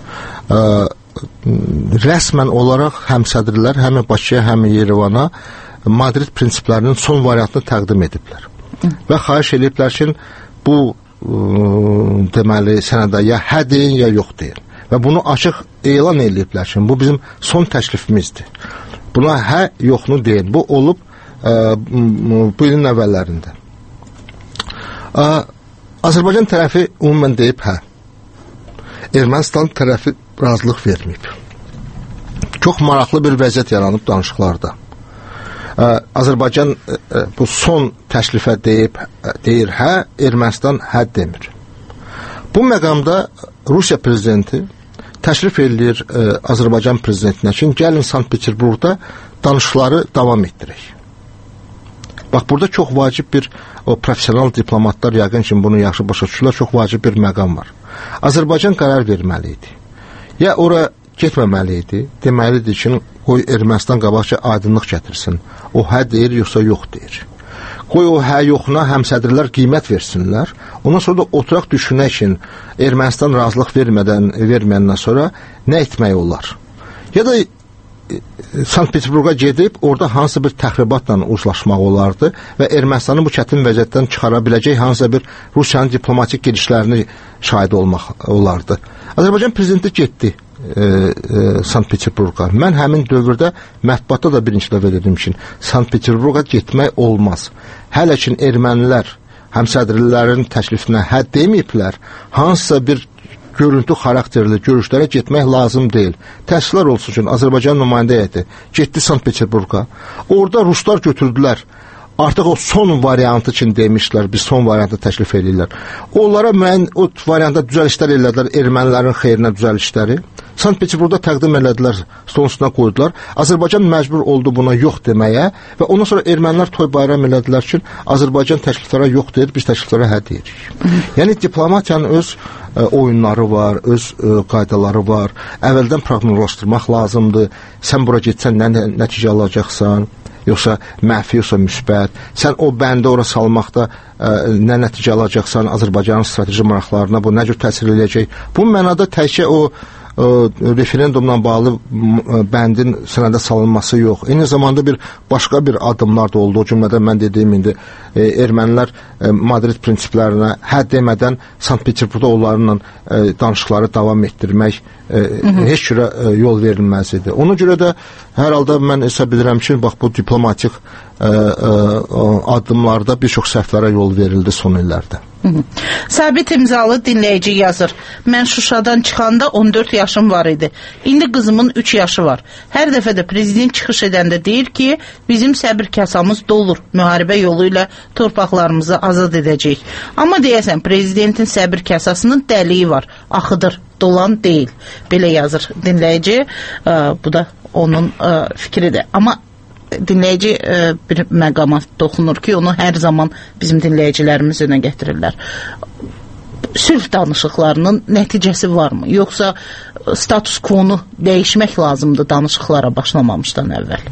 Rəsmən olaraq həm sədrlər, həm Bakıya, həm Yerevana Madrid prinsiplərinin son variantını təqdim ediblər. Və xahiş ediblər ki, bu deməli sənədə ya hə deyin, ya yox deyin. Və bunu açıq elan ediblər ki, bu bizim son təklifimizdir. Buna hə, yoxunu deyin. Bu olub bu ilin əvvəllərində. Azərbaycan tərəfi ümumən deyib hə. Ermənistan tərəfi razılıq verməyib. Çox maraqlı bir vəziyyət yaranıb danışıqlarda. Azərbaycan bu son təklifə deyir hə, Ermənistan hə demir. Bu məqamda Rusiya prezidenti təşrif edir Azərbaycan prezidentinə ki, gəlin Sankt-Peterburqda danışıqları davam etdirək. Bax, burada çox vacib bir, o profesional diplomatlar yəqin ki, bunu yaxşı başa düşürlər, çox vacib bir məqam var. Azərbaycan qərar verməli idi. Ya ora getməməli idi, deməlidir ki, qoy Ermənistan qabaqca aydınlıq gətirsin. O hə deyir, yoxsa yox deyir. Qoy o hə yoxuna həmsədrlər qiymət versinlər. Ondan sonra da oturaq düşünək ki, Ermənistan razılıq verməyəndən sonra nə etmək olar? Ya da Sankt-Peterburqa gedib orada hansı bir təxribatla uzlaşmaq olardı və Ermənistanın bu çətin vəziyyətdən çıxara biləcək hansısa bir Rusiyanın diplomatik gedişlərini şahid olmaq olardı. Azərbaycan prezidenti getdi Sankt-Peterburqa. Mən həmin dövrdə mətbuatda da birinci dəfə dedim ki, Sankt-Peterburqa getmək olmaz. Hələ ki ermənilər həmsədrlərin təklifinə hə deməyiblər, hansısa bir görüntü xarakterli görüşlərə getmək lazım deyil. Təəssüflər olsun ki, Azərbaycan nümayəndə heyəti getdi Sankt-Peterburqa. Orada ruslar götürdülər. Artıq o son variantı üçün demişlər, biz son variantı təklif edirlər. Onlara müəyyən o variantda düzəlişlər elədilər, ermənilərin xeyrinə düzəlişləri. Sankt-Peterburqda təqdim elədilər, stolun üstünə qoydular. Azərbaycan məcbur oldu buna yox deməyə və ondan sonra ermənilər toy bayram elədilər ki, Azərbaycan təkliflərə yox deyir, biz təkliflərə hə deyirik. Yəni diplomatiyanın öz oyunları var, öz qaydaları var. Əvvəldən proqnozlaşdırmaq lazımdır. Sən bura getsən nə nəticə alacaqsan? Yoxsa mənfi, yoxsa müsbət. Sən o bəndə ora salmaqda nə nəticə alacaqsan, Azərbaycanın strateji maraqlarına bu nə cür təsir edəcək? Bu mənada təkcə o referendumla bağlı bəndin sənədə salınması yox. Eyni zamanda başqa bir adımlar da oldu. O cümlədən mən dediyim indi ermənilər Madrid prinsiplərinə hə demədən Sankt-Peterburqda onlarla danışıqları davam etdirmək heç cürə yol verilməz idi. Ona görə də hər halda mən hesab edirəm ki, bax bu diplomatik addımlarda bir çox səhvlərə yol verildi son illərdə. Sabit imzalı dinləyici yazır. Mən Şuşadan çıxanda 14 yaşım var idi. İndi qızımın 3 yaşı var. Hər dəfə də prezident çıxış edəndə deyir ki, bizim səbir kasamız dolur. Müharibə yolu ilə torpaqlarımızı azad edəcəyik. Amma deyəsən, prezidentin səbir kasasının dəliyi var. Axıdır, dolan deyil. Belə yazır dinləyici. Bu da onun fikridir. Amma dinləyici bir məqama toxunur ki, onu hər zaman bizim dinləyicilərimiz önə gətirirlər. Sülh danışıqlarının nəticəsi varmı? Yoxsa status quo-nu dəyişmək lazımdır danışıqlara başlamamışdan əvvəl?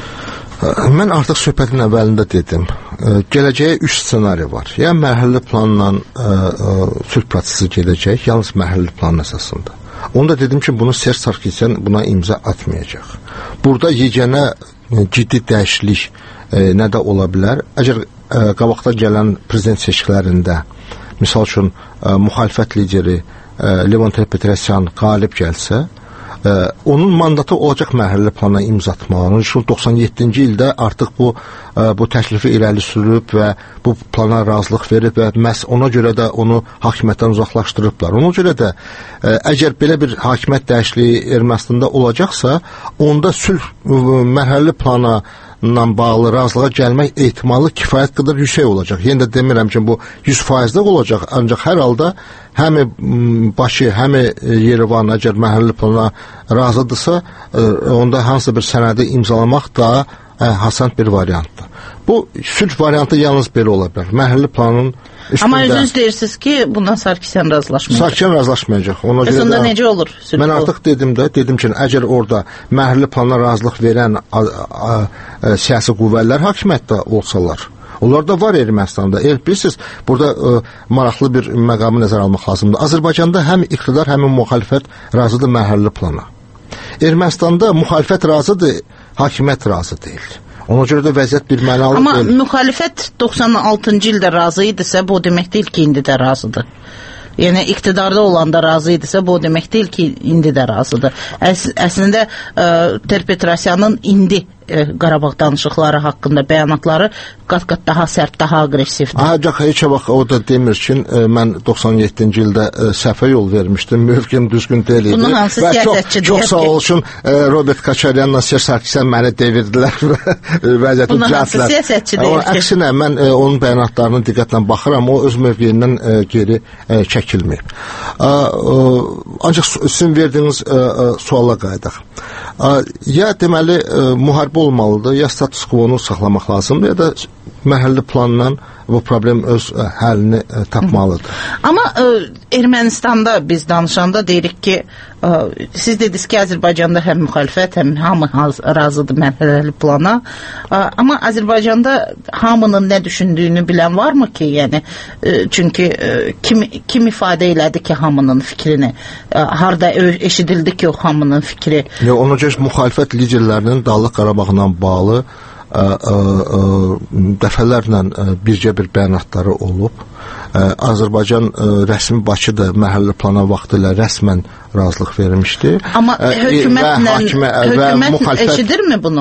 Mən artıq söhbətin əvvəlində dedim. Gələcəyə 3 ssenari var. Ya mərhələli planla sülh prosesi gedəcək, yalnız mərhələli plan əsasında. Onu da dedim ki, bunu Serj Sarkisyan buna imza atmayacaq. Burada yeganə ciddi dəyişiklik nə də ola bilər. Əgər qabaqda gələn prezident seçkilərində, misal üçün müxalifət lideri Levon Ter-Petrosyan qalib gəlsə, onun mandatı olacaq mərhələli plana imza atmağı. Onun üçün 97-ci ildə artıq bu təklifi irəli sürüb və bu plana razılıq verib və məhz ona görə də onu hakimiyyətdən uzaqlaşdırıblar. Ona görə də əgər belə bir hakimiyyət dəyişikliyi Ermənistanda olacaqsa, onda sülh mərhələli plana bağlı razılığa gəlmək ehtimalı kifayət qədər yüksək olacaq. Yenə də demirəm ki, bu 100% olacaq, ancaq hər halda həm Bakı, həm Yerevan əgər mərhələli plana razıdırsa, onda hansısa bir sənədi imzalamaq da hasant bir variantdır. Bu sülh variantı yalnız belə ola bilər. Mərhələli planın üstündə. Amma özünüz deyirsiniz ki, bundan Sarkisyan razılaşmayacaq. Sarkisyan razılaşmayacaq. Ona görə də necə olur sülh? Mən artıq dedim ki, əgər orada mərhələli plana razılıq verən siyasi qüvvələr hakimiyyətdə olsalar, onlar da var Ermənistanda. Bilirsiniz, burada maraqlı bir məqamı nəzərə almaq lazımdır. Azərbaycanda həm iqtidar, həm müxalifət razıdır mərhələli plana. Ermənistanda müxalifət razıdır, hakimiyyət razı deyil. Ona görə də vəziyyət bir mənalı deyil. Amma müxalifət 96-cı ildə razı idisə, bu demək deyil ki, indi də razıdır. Yəni, iqtidarda olanda razı idisə, bu demək deyil ki, indi də razıdır. Əslində, Ter-Petrosyanın indi Qarabağ danışıqları haqqında bəyanatları qat-qat daha sərt, daha aqressivdir. Ancaq heç vaxt o da demir ki, mən 97-ci ildə səhvə yol vermişdim, mövqim düzgün deyil idi. Bunu hansı siyasətçi deyir ki? Çox sağ olsun, Robert Koçaryanla Ser Sarkisyan məni devirdilər və vəziyyəti düzəltdilər. Bunu hansı siyasətçi deyir ki? Əksinə, mən onun bəyanatlarını diqqətlə baxıram, o öz mövqeyindən geri çəkilməyib. Ancaq sizin verdiyiniz suala qayıdaq. Ya deməli, müharibə olmalıdır, ya status quo-nu saxlamaq lazımdır, ya da mərhələli planla bu problem öz həllini tapmalıdır. Amma Ermənistanda biz danışanda deyirik ki, siz dediniz ki, Azərbaycanda həm müxalifət, həm hamı razıdır mərhələli plana. Amma Azərbaycanda hamının nə düşündüyünü bilən varmı ki? Yəni, çünki kim ifadə elədi ki, hamının fikrini? Harada eşidildi ki, o hamının fikri? Ona görə müxalifət liderlərinin Dağlıq Qarabağla bağlı dəfələrlə bircə bir bəyanatları olub. Azərbaycan rəsmi Bakıda mərhələli plana vaxtilə rəsmən razılıq vermişdi. Amma hökumət eşidirmi bunu?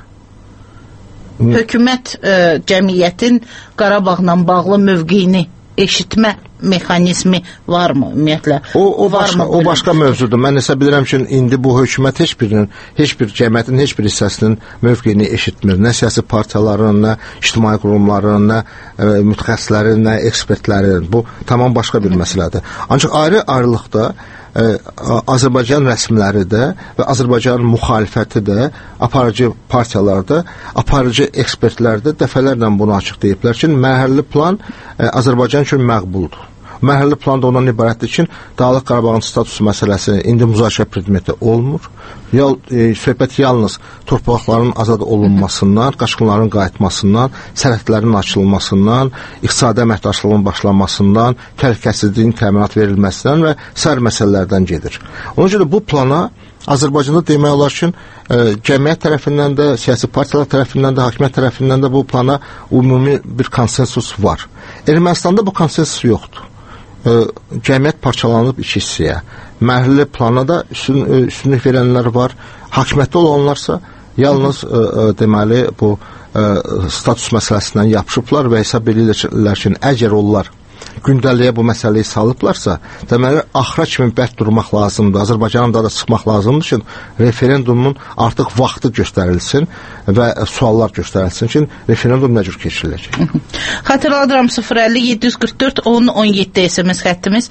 Hökumət cəmiyyətin Qarabağla bağlı mövqeyini eşitmə mexanizmi varmı ümumiyyətlə? O başqa mövzudur. Mən hesab edirəm ki, indi bu hökumət heç bir cəmiyyətin heç bir hissəsinin mövqeyini eşitmir. Nə siyasi partiyaların, nə ictimai qurumların, nə mütəxəssislərin, nə ekspertlərin. Bu tamam başqa bir məsələdir. Ancaq ayrı-ayrılıqda Azərbaycan rəsmiləri də və Azərbaycan müxalifəti də, aparıcı partiyalar da, aparıcı ekspertlər də dəfələrlə bunu açıq deyiblər ki, mərhələli plan Azərbaycan üçün məqbuldur. Mərhələli plan da ondan ibarətdir ki, Dağlıq Qarabağın statusu məsələsi indi müzakirə predmeti olmur. Söhbət yalnız torpaqların azad olunmasından, qaçqınların qayıtmasından, sərhədlərin açılmasından, iqtisadi əməkdaşlığın başlanmasından, təhlükəsizliyin təminat verilməsindən və sair məsələlərdən gedir. Ona görə bu plana Azərbaycanda demək olar ki, cəmiyyət tərəfindən də, siyasi partiyalar tərəfindən də, hakimiyyət tərəfindən də bu plana ümumi bir konsensus var. Ermənistanda bu konsensus yoxdur. Cəmiyyət parçalanıb iki hissəyə. Mərhələli plana da üstünlük verənlər var. Hakimiyyətdə olanlarsa yalnız deməli bu status məsələsindən yapışıblar və hesab edirlər ki, əgər onlar gündəliyə bu məsələyi salıblarsa, deməli, axıra kimi bərk durmaq lazımdır. Azərbaycanın da çıxmaq lazımdır ki, referendumun artıq vaxtı göstərilsin və suallar göstərilsin ki, referendum nə cür keçiriləcək. Xatırladıram 050-744-10-17 SMS xəttimiz,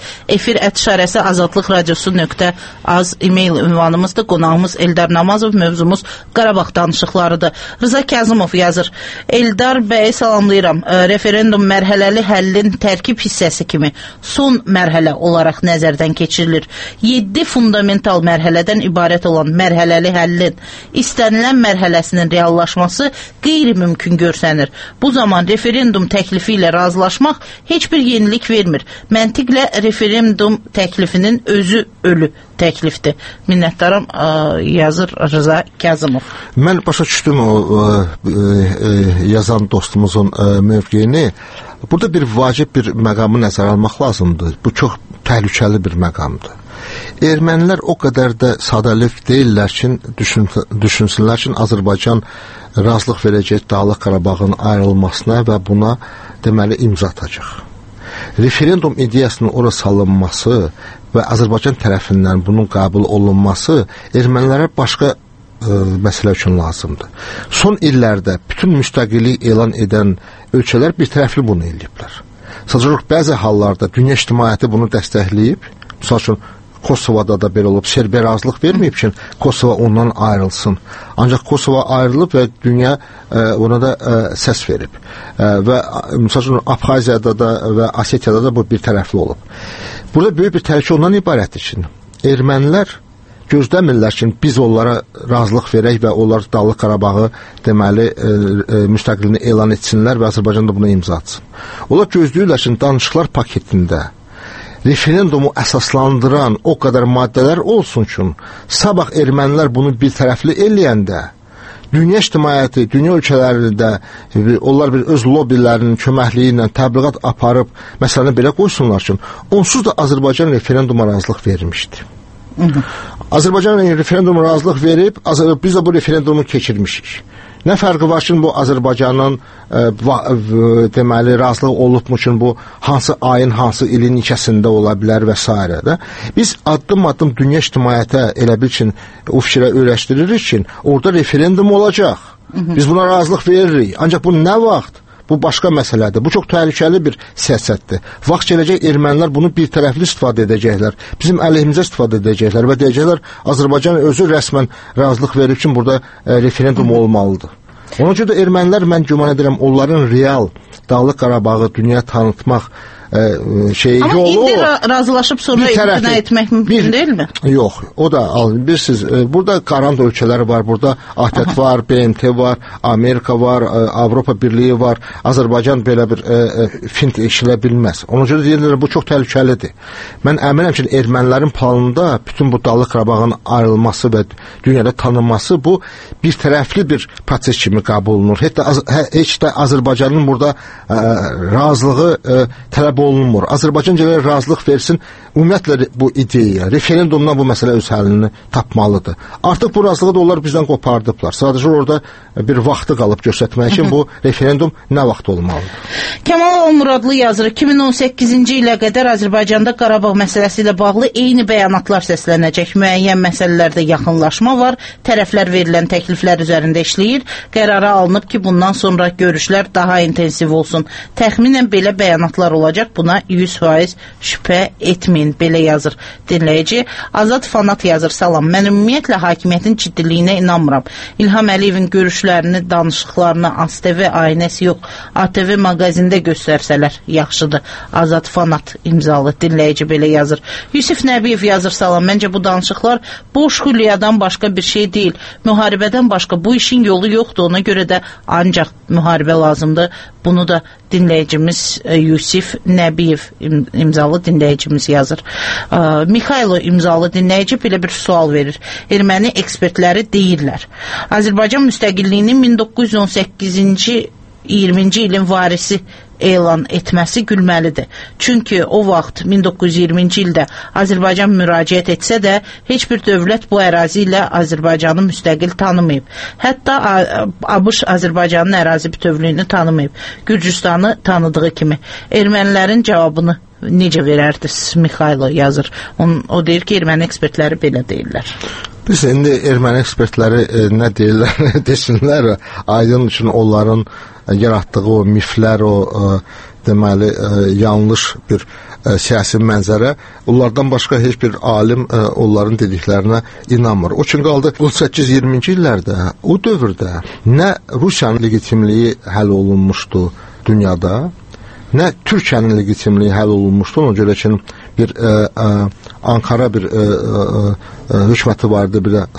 efir@azadlıqradiosu.az e-mail ünvanımızdır. Qonağımız Eldar Namazov, mövzumuz Qarabağ danışıqlarıdır. Rıza Kazımov yazır. Eldar bəyi salamlayıram. Referendum mərhələli həllin tərkib hissəsi kimi son mərhələ olaraq nəzərdən keçirilir. 7 fundamental mərhələdən ibarət olan mərhələli həllin istənilən mərhələsinin reallaşması qeyri-mümkün görsənir. Bu zaman referendum təklifi ilə razılaşmaq heç bir yenilik vermir. Məntiqlə referendum təklifinin özü ölü təklifdir. Minnətdaram, yazır Rıza Kazımov. Mən başa düşdüm o yazan dostumuzun mövqeyini. Burada bir vacib bir məqamı nəzərə almaq lazımdır. Bu çox təhlükəli bir məqamdır. Ermənilər o qədər də sadəlif deyirlər ki, düşünsünlər ki, Azərbaycan razılıq verəcək Dağlıq Qarabağın ayrılmasına və buna deməli imza atacaq. Referendum ideyasının ora salınması və Azərbaycan tərəfindən bunun qəbul olunması ermənilərə başqa məsələ üçün lazımdır. Son illərdə bütün müstəqillik elan edən ölkələr bir tərəfli bunu eləyiblər. Sadəcə bəzi hallarda dünya ictimaiyyəti bunu dəstəkləyib. Məsəl üçün Kosovada da belə olub. Serbiya razılıq verməyib ki, Kosova ondan ayrılsın. Ancaq Kosova ayrılıb və dünya ona da səs verib. Və məsələn Abxaziyada da və Osetiyada da bu bir tərəfli olub. Burada böyük bir təhlükə ondan ibarətdir ki, ermənilər gözləmirlər ki, biz onlara razılıq verək və onlar Dağlıq Qarabağı deməli müstəqilliyini elan etsinlər və Azərbaycan da buna imza atsın. Onlar gözləyirlər ki, danışıqlar paketində referendumu əsaslandıran o qədər maddələr olsun ki, sabah ermənilər bunu bir tərəfli eləyəndə dünya ictimaiyyəti, dünya ölkələrində onlar bir öz lobbilərinin köməkliyi ilə təbliğat aparıb məsələni belə qoysunlar ki, onsuz da Azərbaycan referenduma razılıq vermişdi. Azərbaycan referenduma razılıq verib, biz də bu referendumu keçirmişik. Nə fərqi var ki, bu Azərbaycanın deməli razılığı olubmu ki, bu hansı ayın, hansı ilin ikəsində ola bilər və s. də. Biz addım-addım dünya ictimaiyyətə elə bil ki, o fikrə öyrəşdiririk ki, orada referendum olacaq. Biz buna razılıq veririk. Ancaq bu nə vaxt? Bu başqa məsələdir. Bu çox təhlükəli bir siyasətdir. Vaxt gələcək ermənilər bunu bir tərəfli istifadə edəcəklər. Bizim əleyhimizə istifadə edəcəklər və deyəcəklər Azərbaycan özü rəsmən razılıq verib ki, burada referendum olmalıdır. Ona görə də ermənilər, mən güman edirəm, onların real Dağlıq Qarabağı dünyaya tanıtmaq yolu... Amma indi razılaşıb sonra imtina etmək mümkün deyilmi? Yox, o da, bilirsiniz, burada qaran ölkələri var, burada ATƏT var, BMT var, Amerika var, Avropa Birliyi var, Azərbaycan belə bir fint eşilə bilməz. Ona görə deyirlər, bu çox təhlükəlidir. Mən əminəm ki, ermənilərin planında bütün bu Dağlıq Qarabağın ayrılması və dünyada tanınması bu bir tərəfli bir proses kimi qəbul olunur. Heç də Azərbaycanın burada razılığı tələb olunmur. Azərbaycan gəlir razılıq versin, ümumiyyətlə bu ideya, referendumdan bu məsələ öz həllini tapmalıdır. Artıq bu razılığı da onlar bizdən qopardıblar. Sadəcə orada bir vaxtı qalıb göstərmək üçün bu referendum nə vaxt olmalıdır? Kəmal Muradlı yazır, 2018-ci ilə qədər Azərbaycanda Qarabağ məsələsi ilə bağlı eyni bəyanatlar səslənəcək. Müəyyən məsələlərdə yaxınlaşma var, tərəflər verilən təkliflər üzərində işləyir, qərara alınıb ki, bundan sonra görüşlər daha intensiv olsun. Təxminən belə bəyanatlar olacaq, buna 100% şübhə etməyin, belə yazır dinləyici. Azad Fanat yazır, salam, mən ümumiyyətlə hakimiyyətin ciddiliyinə inanmıram. İlham Əliyevin görüşlərini, danışıqlarını ASTV aynəsi yox, ATV maqazində göstərsələr yaxşıdır. Azad Fanat imzalı dinləyici belə yazır. Yusif Nəbiyev yazır, salam, məncə bu danışıqlar boş xülyadan başqa bir şey deyil. Müharibədən başqa bu işin yolu yoxdur, ona görə də ancaq müharibə lazımdır. Bunu da dinləyicimiz Yusif Nəbiyev imzalı dinləyicimiz yazır. Mikhailo imzalı dinləyici belə bir sual verir. Erməni ekspertləri deyirlər, Azərbaycan müstəqilliyini 1918-ci 20-ci ilin varisi elan etməsi gülməlidir. Çünki o vaxt 1920-ci ildə Azərbaycan müraciət etsə də heç bir dövlət bu ərazi ilə Azərbaycanı müstəqil tanımayıb. Hətta ABŞ Azərbaycanın ərazi bütövlüyünü tanımayıb. Gürcüstanı tanıdığı kimi. Ermənilərin cavabını necə verərdiniz? Mikhailo yazır. O deyir ki, erməni ekspertləri belə deyirlər. Biz indi erməni ekspertləri nə deyirlər, desinlər, aydın üçün onların yaratdığı o miflər, o deməli yanlış bir siyasi mənzərə, onlardan başqa heç bir alim onların dediklərinə inanmır. O üçün qaldı 18-20-ci illərdə, o dövrdə nə Rusiyanın legitimliyi həll olunmuşdu dünyada, nə Türkiyənin legitimliyi həll olunmuşdu. Ona görə ki, bir Ankara bir hökuməti vardı, bir də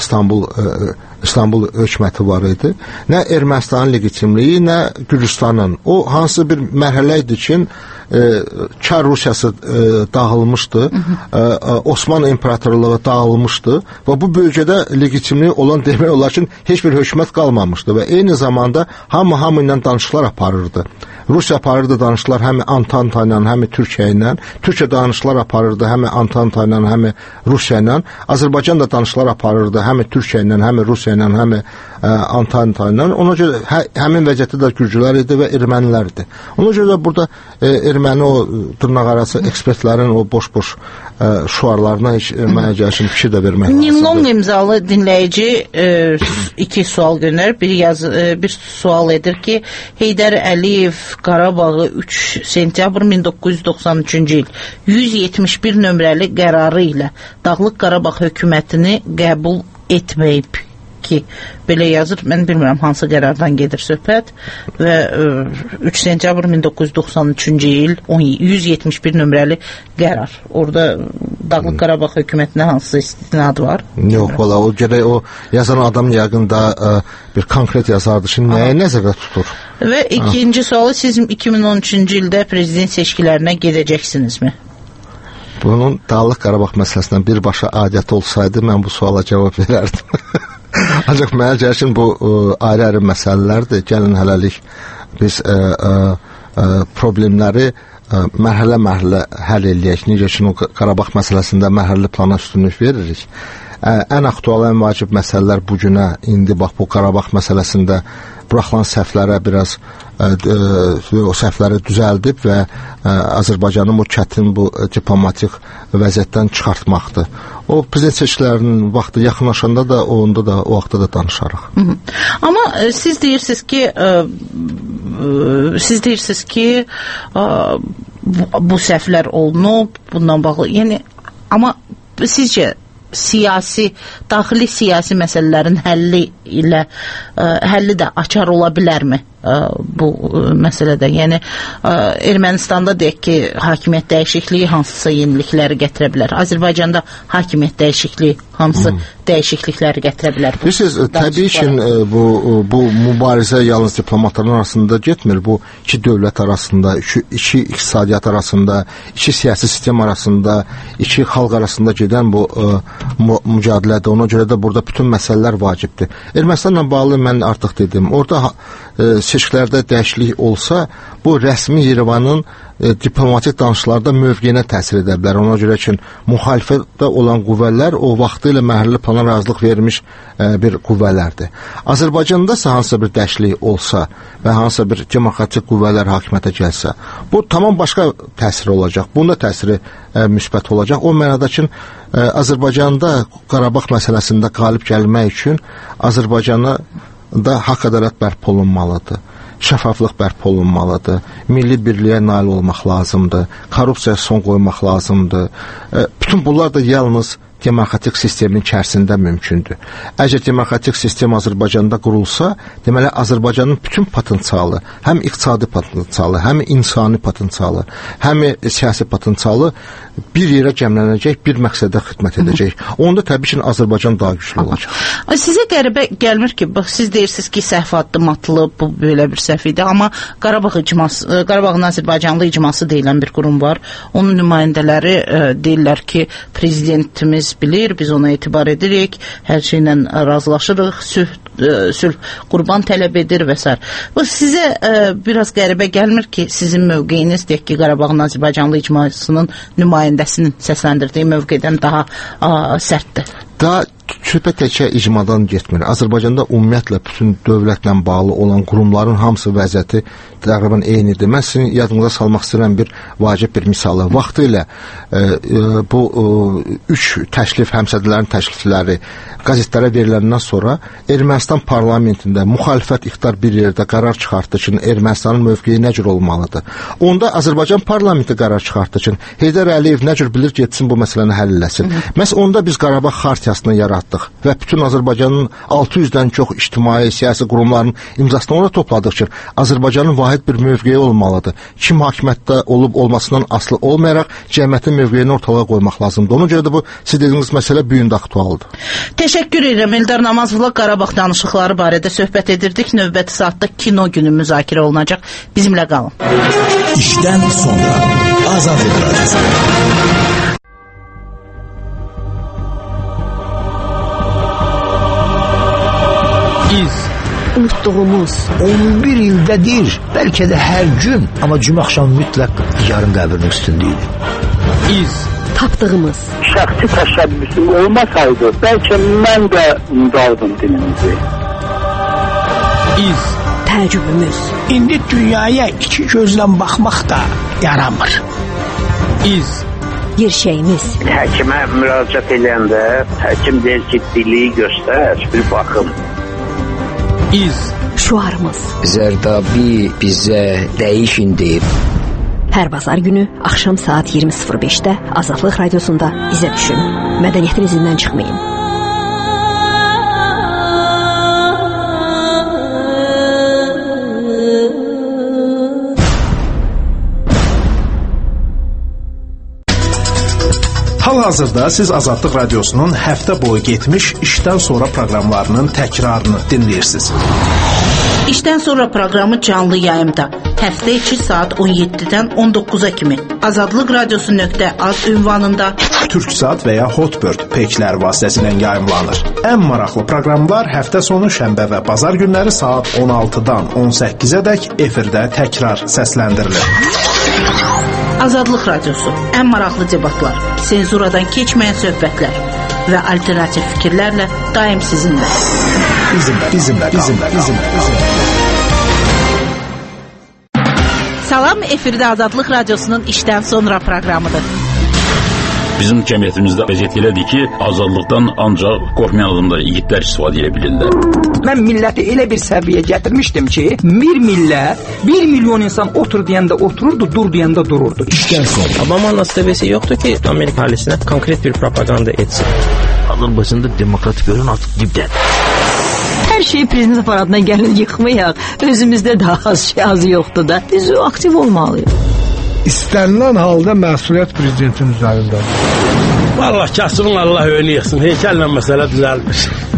İstanbul hökuməti var idi. Nə Ermənistanın legitimliyi, nə Gürcüstanın. O hansı bir mərhələ idi ki, Çar Rusiyası dağılmışdı, Osmanlı İmparatorluğu dağılmışdı və bu bölgədə legitimliyi olan demək olar ki, heç bir hökumət qalmamışdı və eyni zamanda hamı ilə danışıqlar aparırdı. Rusiya aparırdı danışıqlar həm Antanta ilə, həm Türkiyə ilə. Türkiyə danışıqlar aparırdı həm Antanta ilə, həm Rusiya ilə. Azərbaycan Azərbaycan da danışıqlar aparırdı, həm Türkiyə ilə, həm Rusiya ilə, həm Antalya ilə. Ona görə həmin vəziyyətdə də gürcülər idi və ermənilər idi. Ona görə də burada erməni o dırnaqarası ekspertlərin o boş-boş şuarlarına heç mənə gəlsin fikir də vermək lazımdır. Nimlong imzalı dinləyici iki sual göndərir. Bir sual edir ki, Heydər Əliyev Qarabağı 3 sentyabr 1993-cü il 171 nömrəli qərarı ilə Dağlıq Qarabağ hökumətini qəbul etməyib ki, belə yazır. Mən bilmirəm hansı qərardan gedir söhbət və 3 sentyabr 1993-cü il 171 nömrəli qərar. Orada Dağlıq Qarabağ hökumətinə hansı istinad var? Yox, valla o gərək o yazan adam yəqin da bir konkret yazardı. Şimdi nəyə nəzərdə tutur? Və ikinci sualı, siz 2013-cü ildə prezident seçkilərinə gedəcəksinizmi? Bunun Dağlıq Qarabağ məsələsindən birbaşa adiyyəti olsaydı, mən bu suala cavab verərdim. Ancaq mənə gəlsin, bu ayrı-ayrı məsələlərdir. Gəlin hələlik biz problemləri mərhələ-mərhələ həll eləyək. Necə ki, o Qarabağ məsələsində mərhələli plana üstünlük veririk. Ən aktual, ən vacib məsələlər bugünə, indi bax bu Qarabağ məsələsində buraxılan səhvlərə biraz o səhvləri düzəldib və Azərbaycanın bu çətin, bu diplomatik vəziyyətdən çıxartmaqdır. O prezident seçkilərinin vaxtı yaxınlaşanda da, onda da, o vaxtda da danışarıq. Amma siz deyirsiniz ki, bu səhvlər olunub, bundan bağlı. Yəni, amma sizcə daxili siyasi məsələlərin həlli də açar ola bilərmi bu məsələdə? Yəni, Ermənistanda deyək ki, hakimiyyət dəyişikliyi hansısa yenilikləri gətirə bilər. Azərbaycanda hakimiyyət dəyişikliyi hansı dəyişiklikləri gətirə bilər? Bilirsiniz, təbii ki, bu mübarizə yalnız diplomatların arasında getmir. Bu iki dövlət arasında, iki iqtisadiyyat arasında, iki siyasi sistem arasında, iki xalq arasında gedən bu mücadilədir. Ona görə də burada bütün məsələlər vacibdir. Ermənistanla bağlı mən artıq dedim. Orada seçkilərdə dəyişiklik olsa, bu rəsmi Yerevanın diplomatik danışıqlarda mövqeyinə təsir edə bilər. Ona görə ki, müxalifətdə olan qüvvələr o vaxtı ilə mərhəli plana razılıq vermiş bir qüvvələrdir. Azərbaycanda isə hansısa bir dəyişiklik olsa və hansısa bir demokratik qüvvələr hakimiyyətə gəlsə, bu tamam başqa təsir olacaq. Bunun da təsiri müsbət olacaq. O mənada ki, Azərbaycanda Qarabağ məsələsində qalib gəlmək üçün Azərbaycana da haqq ədalət bərpa olunmalıdır. Şəffaflıq bərpa olunmalıdır. Milli birliyə nail olmaq lazımdır. Korrupsiyaya son qoymaq lazımdır. Bütün bunlar da yalnız demokratik sistemin içərisində mümkündür. Əgər demokratik sistem Azərbaycanda qurulsa, deməli Azərbaycanın bütün potensialı, həm iqtisadi potensialı, həm insani potensialı, həm siyasi potensialı bir yerə cəmlənəcək, bir məqsədə xidmət edəcək. Onda təbii ki, Azərbaycan daha güclü olacaq. Sizə qəribə gəlmir ki, bax, siz deyirsiniz ki, səhv addım atılıb, bu belə bir səhv idi, amma Qarabağın Azərbaycanlı icması deyilən bir qurum var. Onun nümayəndələri deyirlər ki, prezidentimiz bilir, biz ona etibar edirik, hər şeylə razılaşırıq, sülh qurban tələb edir və s. Bu sizə biraz qəribə gəlmir ki, sizin mövqeyiniz deyək ki, Qarabağın Azərbaycanlı icmasının nümayəndəsinin səsləndirdiyi mövqedən daha sərtdir. Daha söhbət təkcə icmadan getmir. Azərbaycanda ümumiyyətlə bütün dövlətlə bağlı olan qurumların hamısı vəziyyəti təqribən eynidir. Mən sizin yadınıza salmaq istəyirəm bir vacib bir misalı. Vaxtı ilə bu 3 təklif, həmsədrlərin təklifləri qəzetlərə veriləndən sonra Ermənistan parlamentində müxalifət iqtidar bir yerdə qərar çıxartdı ki, Ermənistanın mövqeyi nə cür olmalıdır. Onda Azərbaycan parlamenti qərar çıxartdı ki, Heydər Əliyev nə cür bilir getsin bu məsələni həll eləsin. Məhz onda biz Qarabağ xartiyasını yaratdıq və bütün Azərbaycanın 600-dən çox ictimai, siyasi qurumların imzasını ona topladıq ki, Azərbaycanın vahid bir mövqeyi olmalıdır. Kim hakimiyyətdə olub olmasından asılı olmayaraq cəmiyyətin mövqeyini ortalığa qoymaq lazımdır. Ona görə də bu siz dediyiniz məsələ bu gün də aktualdır. Təşəkkür edirəm. Eldar Namazovla Qarabağ danışıqları barədə söhbət edirdik. Növbəti saatda kino günü müzakirə olunacaq. Bizimlə qalın. İşdən sonra Azadlıq Radiosu. Unutduğumuz 11 ildədir, bəlkə də hər gün, amma cümə axşamı mütləq yarım qəbrinin üstündə idi. tapdığımız. Şəxsi təşəbbüsüm olmasaydı, bəlkə mən də unudardım dilimizi. İz, Təəccübümüz. İndi dünyaya iki gözlə baxmaq da yaramır. İz, Gerçəyimiz. Həkimə müraciət edəndə həkim deyir ki, dili göstər, bir baxım. İz, Şuarımız. Zərdabi bizə dəyişin deyib. Hər bazar günü axşam saat 20:05-də Azadlıq Radiosunda izə düşün. Mədəniyyətin izindən çıxmayın. Hal-hazırda siz Azadlıq Radiosunun həftə boyu getmiş işdən sonra proqramlarının təkrarını dinləyirsiniz. İşdən sonra proqramı canlı yayımda həftə içi saat 17-dən 19-a kimi Azadlıq Radiosu.az ünvanında Türksat və ya Hotbird peklər vasitəsilə yayımlanır. Ən maraqlı proqramlar həftə sonu şənbə və bazar günləri saat 16-dan 18-ədək efirdə təkrar səsləndirilir. Azadlıq Radiosu, ən maraqlı debatlar, senzuradan keçməyən söhbətlər və alternativ fikirlərlə daim sizinlə. Bizimlə. Salam, efirdə Azadlıq Radiosunun işdən sonra proqramıdır. bizim cəmiyyətimizdə vəziyyət elədir ki, azadlıqdan ancaq qorxmayan adamlar, yiğitlər istifadə edə bilirlər. Mən milləti elə bir səviyyə gətirmişdim ki, bir millət, 1 milyon insan otur deyəndə otururdu, dur deyəndə dururdu. İşdən sonra. Obama'nın astabesi yoktu ki Amerika ailesine konkret bir propaganda etsin. Azərbaycanda demokratik görün artıq dibdədir. Hər şeyi prezident aparatına gəlin yıxmayaq. Özümüzdə daha az yoxdur da. Biz aktiv olmalıyıq. İstənilən halda məsuliyyət prezidentin üzərindədir. Vallahi kasımın Allah önü yıxsın. Heykəllə məsələ düzəlmiş.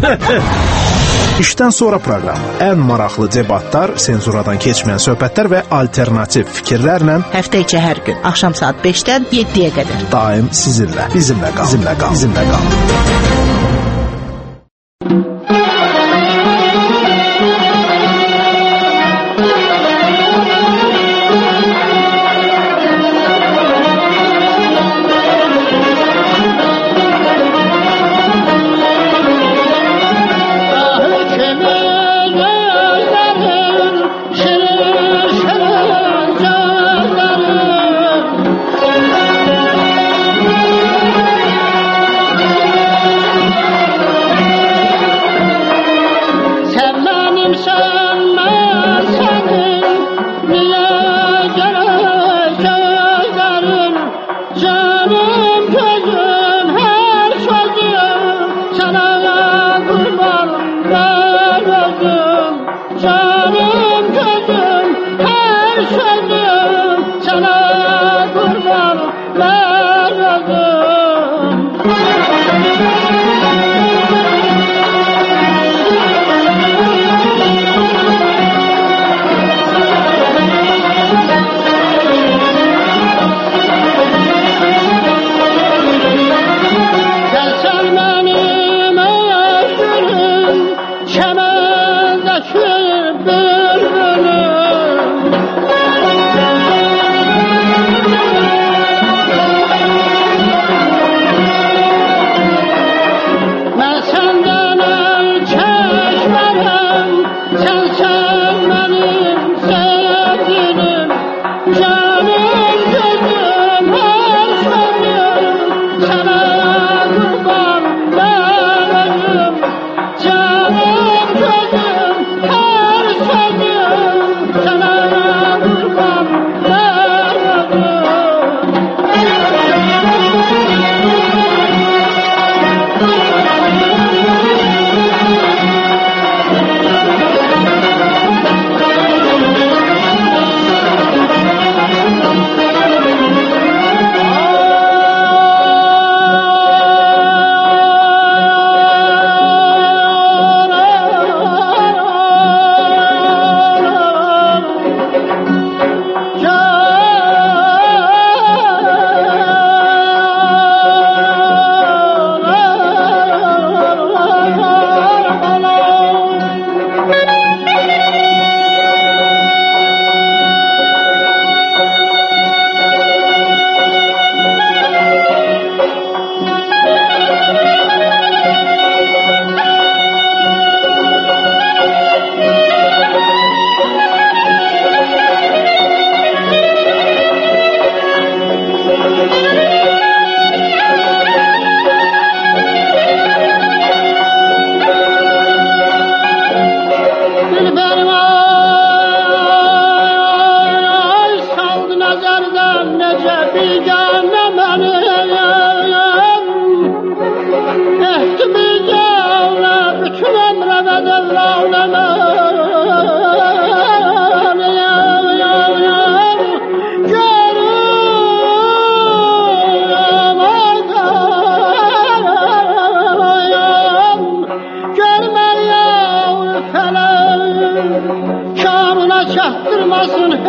İşdən sonra proqramı. Ən maraqlı debatlar, senzuradan keçməyən söhbətlər və alternativ fikirlərlə həftə içi hər gün axşam saat 5-dən 7-yə qədər daim sizinlə. Bizimlə qalın. Canım gözüm çaktırmasın hiç.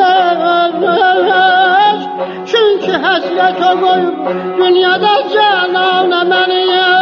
Çünkü hasret o koyup dünyada canavna beni